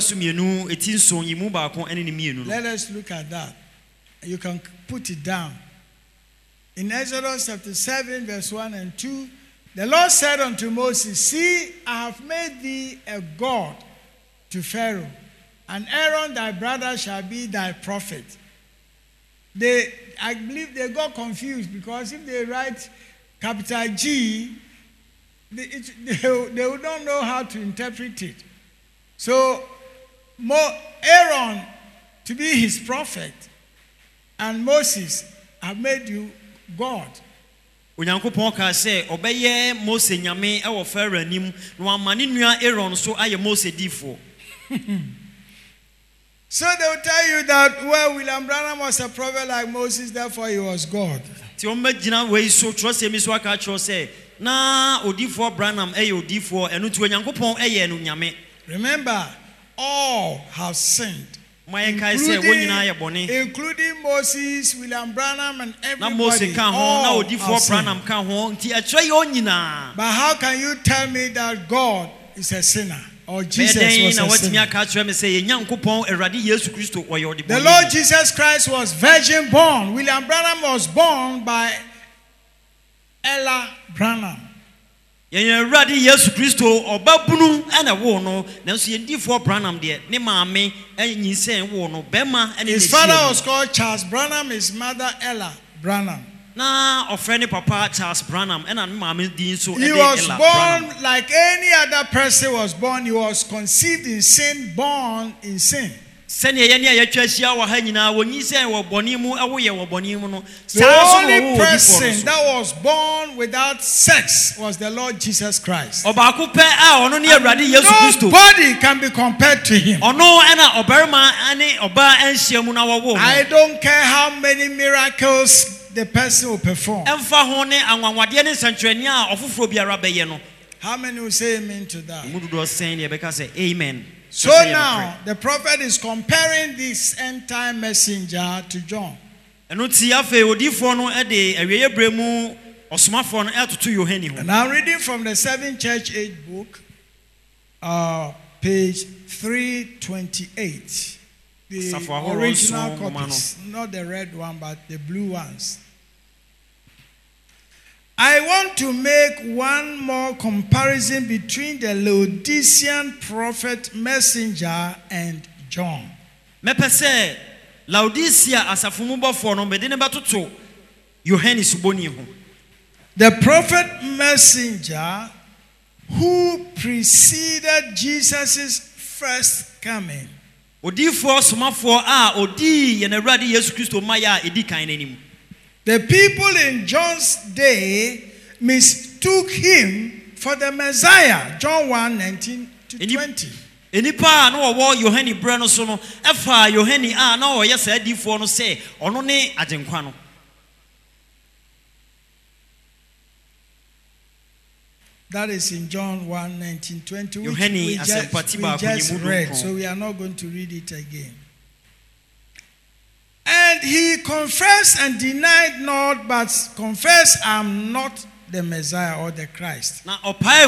Speaker 1: us look at that. You can put it down. In Exodus chapter seven, verse one and two, the Lord said unto Moses, See, I have made thee a God to Pharaoh, and Aaron thy brother shall be thy prophet. They, I believe they got confused because if they write capital G, they, it, they, they would not know how to interpret it. So, Mo, Aaron to be his prophet, and Moses have made you God.
Speaker 2: Onyankopɔn ka sɛ ɔbɛyɛ Mose nyame ɛwɔ Pharaoh anim na wamane nua Aaron so ayɛ Mose difo.
Speaker 1: So they will tell you that, well, William Branham was a prophet like Moses, therefore he was God.
Speaker 2: Remember,
Speaker 1: all have sinned, including, including Moses, William Branham, and everybody. All have sinned. But how can you tell me that God is a sinner? Or Jesus was a sinner? The Lord Jesus Christ was virgin born. William Branham was born by Ella Branham.
Speaker 2: His
Speaker 1: father was called Charles Branham, his mother Ella Branham.
Speaker 2: Na offend papa Charles Branham and mama din so
Speaker 1: he was born like any other person was born. He was conceived in sin, born in sin. The only person that was born without sex was the Lord Jesus Christ. Nobody can be compared to him. I don't care how many miracles the person will perform. How many will say amen to that?
Speaker 2: Amen.
Speaker 1: So now the prophet is comparing this end time messenger to John. And I'm reading from the Seven Church Age book, uh, page three twenty-eight. The original copies, not the red one, but the blue ones. I want to make one more comparison between the Laodicean prophet messenger and John.
Speaker 2: The
Speaker 1: prophet messenger who preceded Jesus' first coming. The people in John's day mistook him for the Messiah. John one, nineteen to twenty. That is in John one, nineteen, twenty, which we just, we just read, so we are not going to read it again. And he confessed and denied not, but confessed, I am not the Messiah or the Christ. Now, I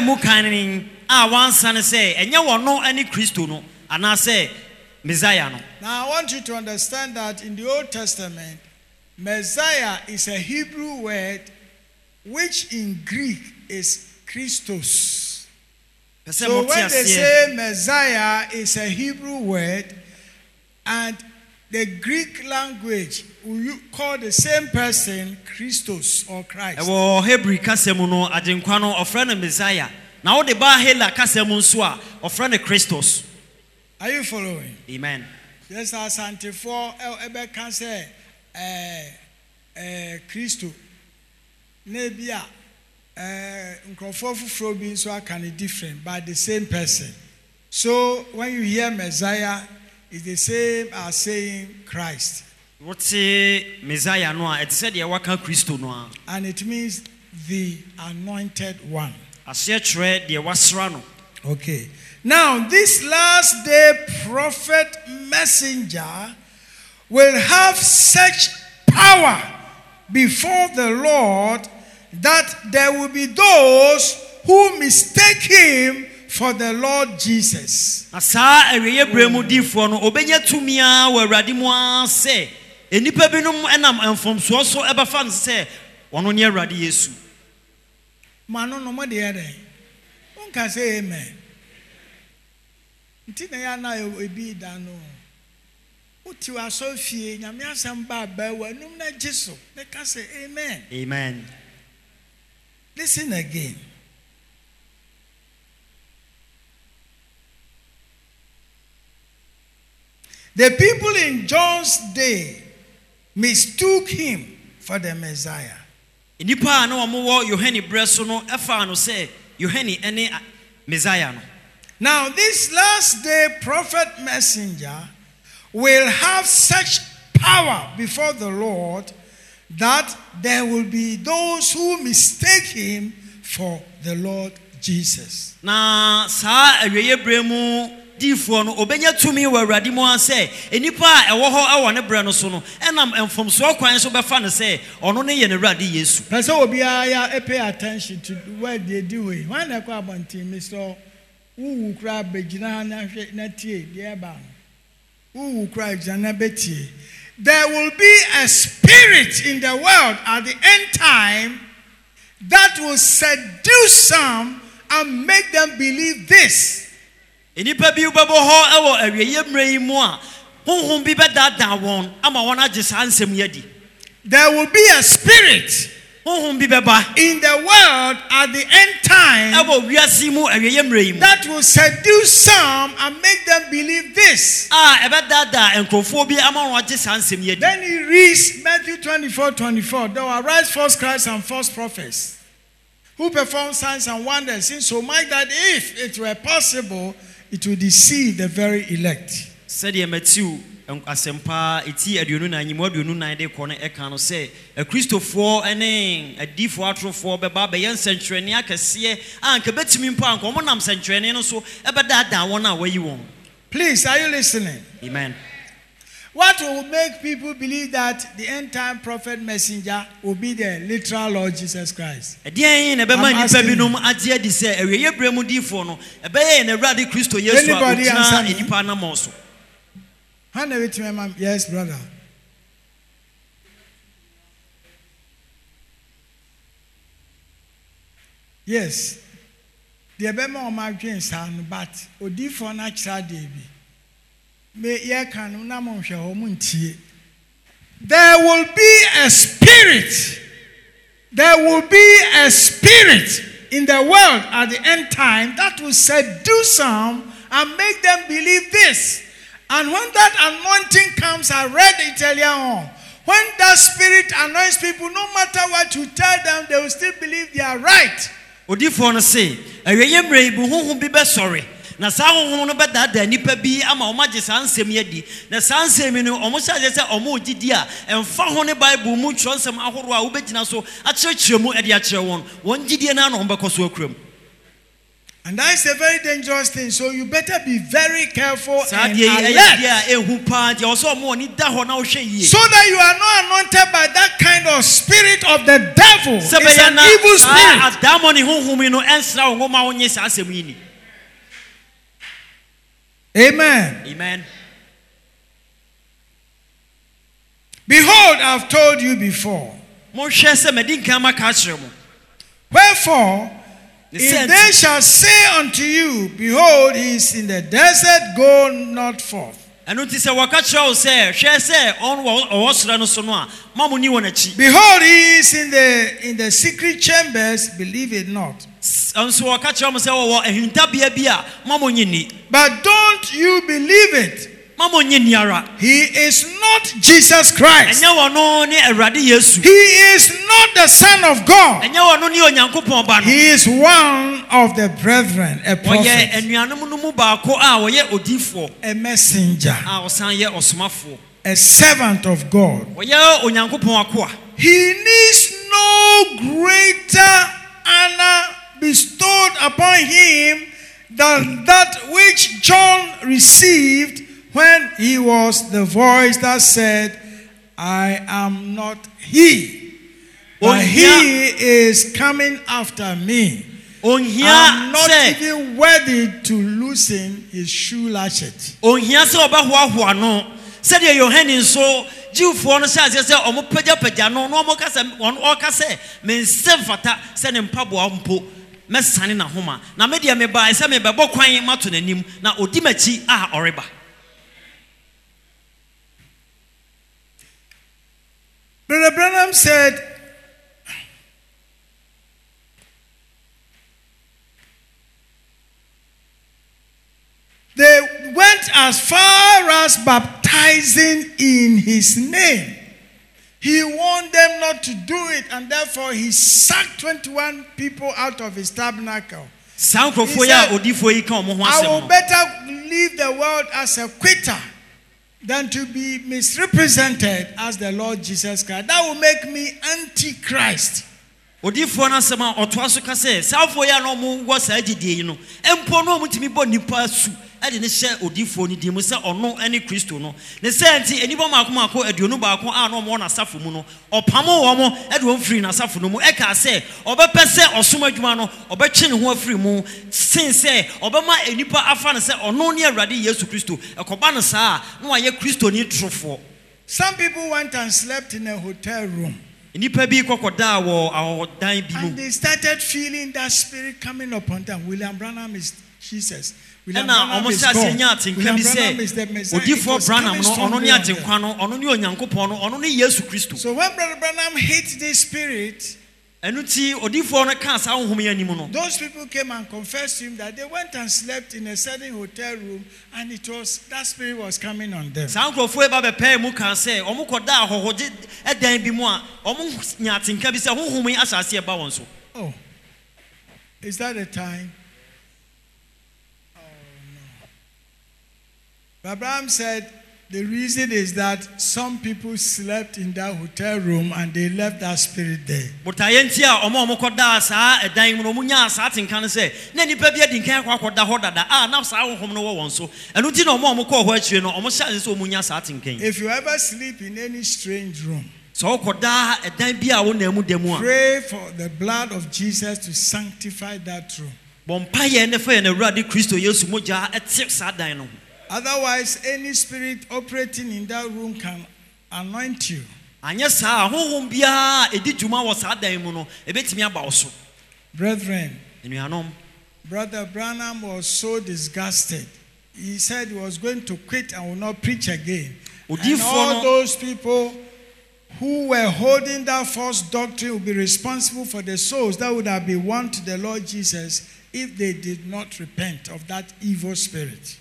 Speaker 1: want you to understand that in the Old Testament, Messiah is a Hebrew word which in Greek is Christos. So when they say Messiah is a Hebrew word, and the Greek language, you call the same person Christos or Christ.
Speaker 2: Ewo Hebrew kasemu no adenkwa no ofre no Messiah. Na wo de ba hela kasemu nso a ofre no Christos.
Speaker 1: Are you following?
Speaker 2: Amen.
Speaker 1: Yes, as antifo ebe kan say eh eh Christo. Nebia eh nkrofo fufuro bi nso aka ne different, but the same person. So when you hear Messiah, it's the same as saying Christ.
Speaker 2: What's Messiah no? It said you waka Christo no.
Speaker 1: And it means the anointed one.
Speaker 2: Asiatre the wasrano.
Speaker 1: Okay. Now this last day prophet messenger will have such power before the Lord that there will be those who mistake him for the Lord Jesus.
Speaker 2: Asa eweye bremu difo no obenya tumia wa awurade mu ase enipa binum enam enfomso so ebefa nse wono ne awurade Yesu.
Speaker 1: Mano no mo de ere. Unka say amen. Nti na ya na ebi da no. Uti wa so fie nyame asem ba ba wanum na Jesu. They can say amen.
Speaker 2: Amen.
Speaker 1: Listen again. The people in John's day mistook him for the Messiah.
Speaker 2: Inipa na omo Yohane breso no efa no say Yohane ene Messiah no.
Speaker 1: Now this last day prophet messenger will have such power before the Lord that there will be those who mistake him for the Lord Jesus.
Speaker 2: Na sa aweye bremu difo no obenya tumi wa awurade mu ase enipa ewo ho ewo ne bre no so no enam enfomso kwan so befa ne se ono ne ye ne awurade Yesu.
Speaker 1: Pese obi ya pay attention to what they do. When they go about Mister Who cry begina na hwe na tie de ba. Who cry jana betie. There will be a spirit in the world at the end time that will seduce some and make them believe this.
Speaker 2: Enipa bi ubabo ho ewo aweye mrei mu a honhom bi bedada won ama won agesa ansem yadi.
Speaker 1: There will be a spirit
Speaker 2: honhom bi beba
Speaker 1: in the world at the end time
Speaker 2: ewo wiase mu aweye mrei mu
Speaker 1: that will seduce some and make them believe this.
Speaker 2: Ah ebedada enkrofo bi ama won agesa ansem yadi.
Speaker 1: Then he reads Matthew twenty-four twenty-four. There will arise false Christs and false prophets who perform signs and wonders, so much that if it were possible, it will deceive the very elect.
Speaker 2: Said ye Matthew asempa eti aduonu na nyimu aduonu na de kɔ no eka no sɛ akristofo ene adifo atrofo beba be yen sentrene akese anka betimi mpo anka ɔmo nam sentrene no so ebeda da wɔn a wayi wɔn.
Speaker 1: Please, are you listening?
Speaker 2: Amen.
Speaker 1: What will make people believe that the end time prophet messenger will be the literal Lord Jesus Christ?
Speaker 2: Anybody answer me?
Speaker 1: Yes, brother. Yes. The Abema on my dreams, but Odi for natural David. There will be a spirit. There will be a spirit in the world at the end time that will seduce some and make them believe this. And when that anointing comes, I read it earlier on. When that spirit anoints people, no matter what you tell them, they will still believe they are right.
Speaker 2: Odifo no say, "Aweyemre ibu honhom bi be sorry." Na sa honhom no beda da nipa bi ama o magye sa nsem yadi. Na sa nsem no o mo sha je se o mo gidi a emfa ho ne Bible mu tro nsem ahoro a wo begina so a kyerkyere mu e de a kyere won. Won gidi na na ho bekọ so akram.
Speaker 1: And that is a very dangerous thing. So you better be very careful and alert. So that you are not anointed by that kind of spirit of the devil. It's an evil spirit. Amen.
Speaker 2: Amen.
Speaker 1: Behold, I've told you before. Wherefore, If they shall say unto you, behold, he is in the desert, go not forth. Behold, he is in the in the secret chambers, believe it not. But don't you believe it? He is not Jesus Christ. He is not the Son of God. He is one of the brethren, a prophet, a messenger, a servant of God. He needs no greater honor bestowed upon him than that which John received when he was the voice that said, I am not he, but he is coming after me. I'm not even worthy to loosen his shoe latchet. Brother Branham said, they went as far as baptizing in his name. He warned them not to do it, and therefore he sacked twenty-one people out of his tabernacle. He said, I will better leave the world as a quitter than to be misrepresented as the Lord Jesus Christ. That will make me antichrist. I didn't share Odifo ni dimusa or no any Christo no. The senti enibo makumako eduonu baako a no mo na safu mu no. Opamo wo mo edwo free na safu no mu. E ka say obepese osoma adwuma no obetwe ne ho afiri mu sin say obema enipa afa ne say ono ne Awurade Yesu Kristo ekoba no saa no aye Kristo ni trofo. Some people went and slept in a hotel room. And they started feeling that spirit coming upon them. William Branham is Jesus. William Branham is God. William Branham is the Messiah. So when Brother Branham hit this spirit, those people came and confessed to him that they went and slept in a certain hotel room, and it was that spirit was coming on them. Oh, is that the time? Oh no. Abraham said the reason is that some people slept in that hotel room and they left that spirit there. If you ever sleep in any strange room, pray for the blood of Jesus to sanctify that room. Otherwise, any spirit operating in that room can anoint you. Brethren, Brother Branham was so disgusted. He said he was going to quit and will not preach again. And all those people who were holding that false doctrine will be responsible for the souls that would have been won to the Lord Jesus if they did not repent of that evil spirit.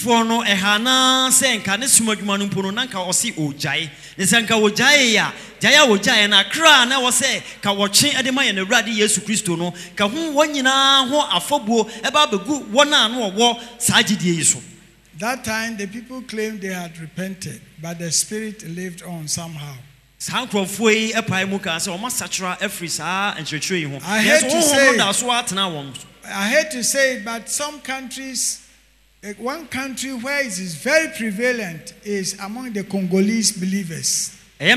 Speaker 1: That time the people claimed they had repented, but the spirit lived on somehow. I hate to say I hate to say it, but some countries, one country where it is very prevalent is among the Congolese believers. Not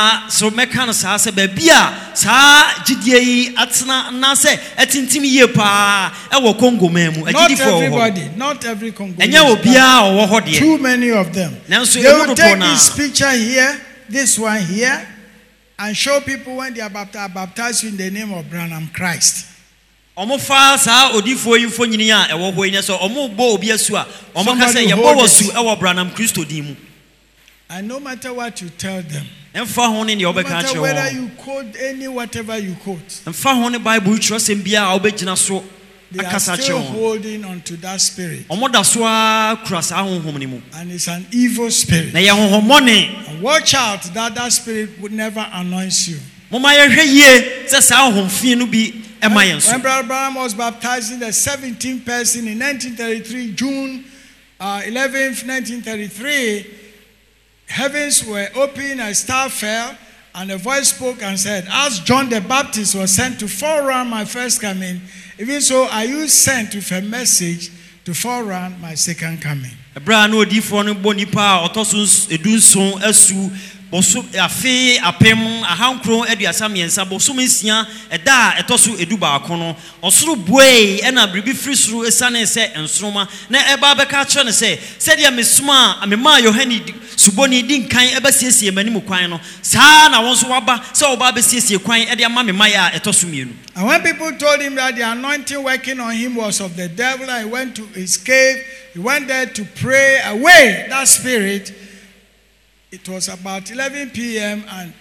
Speaker 1: everybody, not every Congolese, too many of them. They will take this picture here, this one here, and show people when they are baptized, baptized in the name of Branham Christ.
Speaker 2: Omo fa saa odifo yimfo nyini a ewo ho ine so omo bo obi asu a omo ka say ye bo wasu ewo Branham Christo din mu.
Speaker 1: And no matter what you tell them,
Speaker 2: emfa ho ne ne obeka
Speaker 1: cha wo, whether you quote any whatever you quote,
Speaker 2: emfa ho ne Bible trosem bia a obegina so
Speaker 1: they are still holding on to that spirit.
Speaker 2: Omo da so a kura saa honhom ni mu.
Speaker 1: And it's an evil spirit.
Speaker 2: Na ye honhom mone.
Speaker 1: And watch out that that spirit would never announce you.
Speaker 2: Mama ye hwe ye se saa honhom fi no bi.
Speaker 1: When, when Brother Branham was baptizing the seventeenth person in nineteen thirty-three, June uh, eleventh, nineteen thirty-three, heavens were open, a star fell, and a voice spoke and said, as John the Baptist was sent to forerun my first coming, even so are you sent with a message to forerun my second coming.
Speaker 2: Bosu afi apem ahankron aduasa miensa bosu mensia eda etoso edu ba akono osuru buei ena bribi free suru esane se ensroma na eba beka kire ne se se dia mesuma amema Yohani suboni din kan eba siesie manimu kwan no saa na wonso waba se oba be siesie kwan e dia ma mema ya etoso mienu.
Speaker 1: And when people told him that the anointing working on him was of the devil, and he went to his cave, he went there to pray away that spirit. It was about eleven p.m. and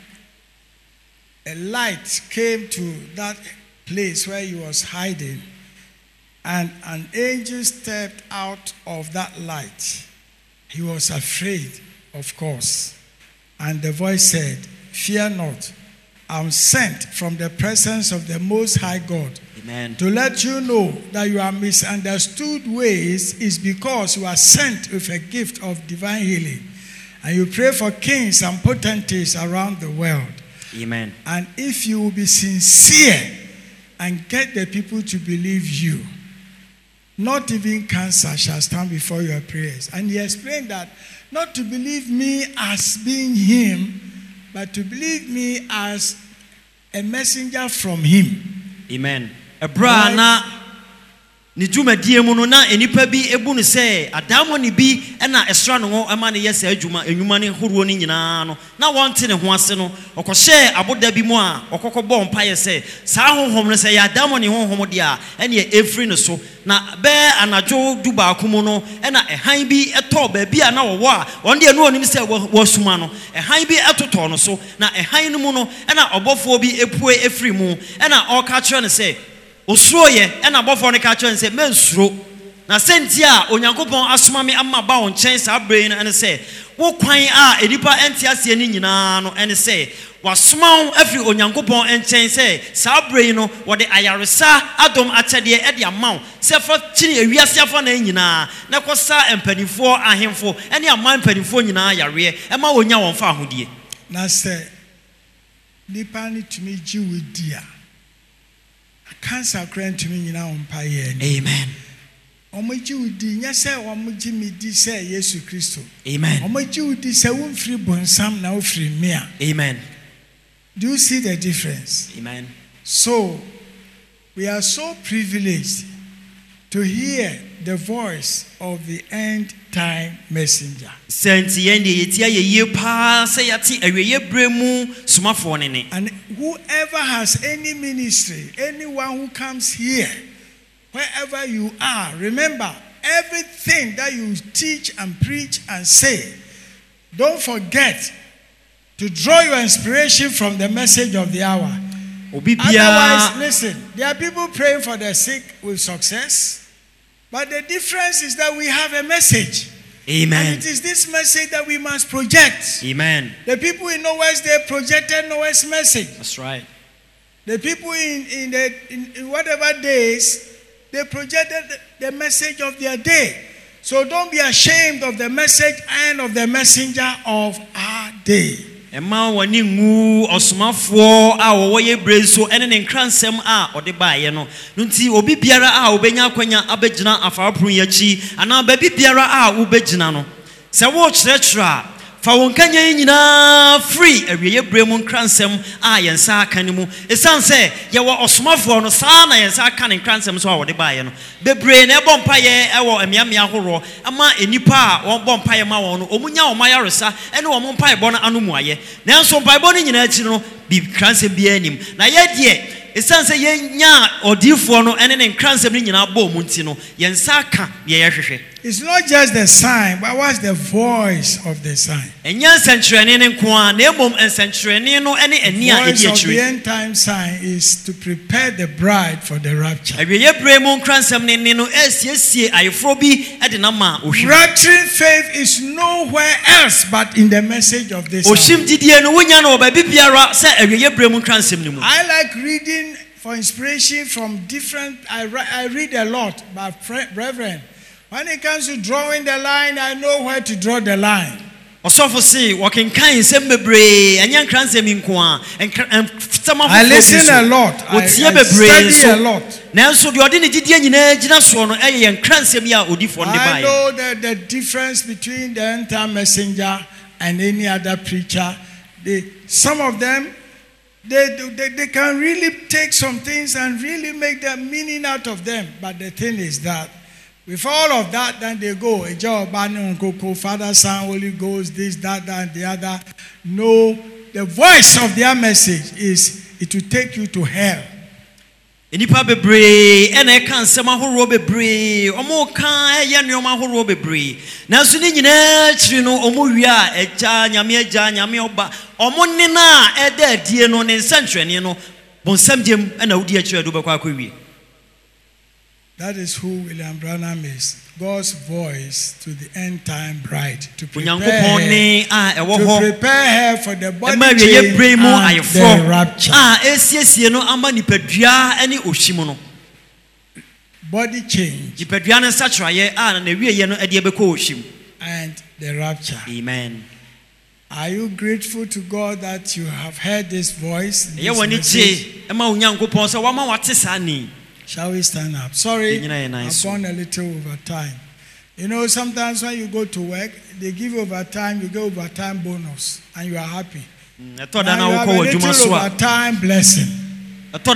Speaker 1: a light came to that place where he was hiding, and an angel stepped out of that light. He was afraid, of course, and the voice said, fear not, I'm sent from the presence of the Most High God.
Speaker 2: Amen.
Speaker 1: To let you know that you are misunderstood ways is because you are sent with a gift of divine healing. And you pray for kings and potentates around the world.
Speaker 2: Amen.
Speaker 1: And if you will be sincere and get the people to believe you, not even cancer shall stand before your prayers. And he explained that not to believe me as being him, but to believe me as a messenger from him.
Speaker 2: Amen. Ebra na ni juma die mu no na enipa bi ebu no se adamo ni bi na esra no ho ama ne yesa adwuma enwuma ne horo ni nyina no na wonte ne ho ase no okohye aboda bi mu a okokobɔ mpa ye se saa honhom no se ya adamo ne honhom dia ene efri no so na be anajo duba akomo no na ehan bi etɔ ba bi a na wo a on de no onim se wasuma no ehan bi etotɔ no so na ehan no mu no na ɔbɔfo bi epue efri mu na ɔka kyerɛ ne se osroye ena bofo ne ka kire nse mensuro na senti a onyankopon asoma me amma ba won chen sa brain ene se wo kwan a edipa enti ase ni nyina no ene se wasoma afri onyankopon enchen se sa brain no wo de ayaresa adom akyede e de amaw se fa kini ewiase afa na nyina na kosa empanifo ahemfo ene aman empanifo nyina yare e ma wonya won fa ahodie
Speaker 1: na se nipa ni tumi ji wedia cancer grant to me now on pie.
Speaker 2: Amen.
Speaker 1: Omo Judi, nya say omo Jimmy di say Yesu Christo.
Speaker 2: Amen.
Speaker 1: Omo Judi say won free bonsam now free me.
Speaker 2: Amen.
Speaker 1: Do you see the difference?
Speaker 2: Amen.
Speaker 1: So we are so privileged to hear the voice of the end time messenger. And whoever has any ministry, anyone who comes here, wherever you are, remember everything that you teach and preach and say, don't forget to draw your inspiration from the message of the hour. Otherwise, listen, there are people praying for the sick with success. But the difference is that we have a message.
Speaker 2: Amen.
Speaker 1: And it is this message that we must project.
Speaker 2: Amen.
Speaker 1: The people in Noah's day projected Noah's message.
Speaker 2: That's right.
Speaker 1: The people in, in, the, in, in whatever days, they projected the, the message of their day. So don't be ashamed of the message and of the messenger of our day.
Speaker 2: Emma wani ngu osomafo a wo ye brezo ene ne nkransem a ode baaye no nti obi biara a obenya kwanya abegina afapru yachi ana ba bi biara a wo begina no se wo kyerɛkyerɛ fa won kanya nyina free awiye bremu nkransem a yensa aka ne mu esan se ye wo osomafo no saa na yensa aka ne nkransem so a wode baaye no bebre na ebɔ mpaye ewo emiamia horo ama enipa a won bɔ mpaye ma won no omunya o mayaresa ene wo mo mpaye bɔ no anomuaye nanso mpaye bɔ no nyina achi no bi kransem bi anim na ye de esan se yenya odifo no ene ne nkransem ni nyina bɔ mu nti no yensa ka ye yehwehwe.
Speaker 1: It's not just the sign, but what's the voice of the sign?
Speaker 2: Enya nsentrene ne nko a na emom nsentrene no ene ani a edi
Speaker 1: akire. The voice of the end time sign is to prepare the bride for the rapture.
Speaker 2: Awiye bremu nkransem ne ne no esiesie ayefro bi ede na ma ohim.
Speaker 1: Rapturing faith is nowhere else but in the message of this.
Speaker 2: Ohim didie no wonya no ba bibiara se awiye bremu nkransem ne mu.
Speaker 1: I like reading for inspiration from different. I, I read a lot, but Reverend, when it comes to drawing the line, I know where to draw the line.
Speaker 2: Osofo say working kind sembebre anya nkransem nko a
Speaker 1: I listen a lot. I, I study a lot.
Speaker 2: Nanso de ode ne gidie nyina gina so no eye nkransem ya odifo ne bai.
Speaker 1: I know the, the difference between the end time messenger and any other preacher. They, some of them They, they, they can really take some things and really make the meaning out of them. But the thing is that with all of that, then they go, Father, Son, Holy Ghost, this, that, that, and the other. No, the voice of their message is it will take you to hell.
Speaker 2: Enipa bebre ene kan sema horo bebre omo kan eye nneoma horo bebre nanso ni nyina chiri no omo wia eja nyame eja nyame oba omo ne na eda adie no ne nsantwene no bonsam dem na wudi a chiri do bekwa akwi.
Speaker 1: That is who William Branham is. God's voice to the end time bride to prepare her, to prepare her for the body change and the rapture. Body change and the rapture.
Speaker 2: Amen.
Speaker 1: Are you grateful to God that you have heard this voice? This Shall we stand up? Sorry, I've gone a little over time. You know, sometimes when you go to work, they give you overtime, you get overtime bonus, and you are happy. Now you have a little overtime blessing. The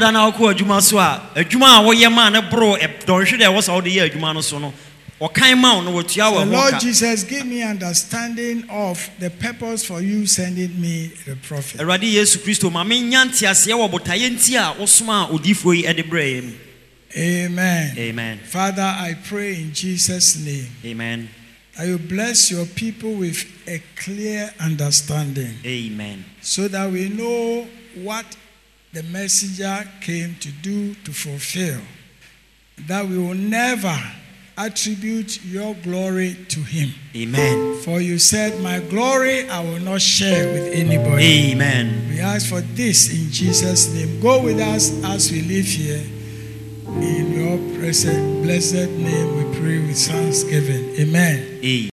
Speaker 1: Lord Jesus, give me understanding of the purpose for you sending me the prophet. Amen.
Speaker 2: Amen.
Speaker 1: Father, I pray in Jesus' name.
Speaker 2: Amen.
Speaker 1: I will bless your people with a clear understanding.
Speaker 2: Amen.
Speaker 1: So that we know what the messenger came to do to fulfill. That we will never attribute your glory to him.
Speaker 2: Amen.
Speaker 1: For you said, my glory I will not share with anybody.
Speaker 2: Amen.
Speaker 1: We ask for this in Jesus' name. Go with us as we live here. In your present blessed name we pray with thanksgiving. Amen.
Speaker 2: Amen.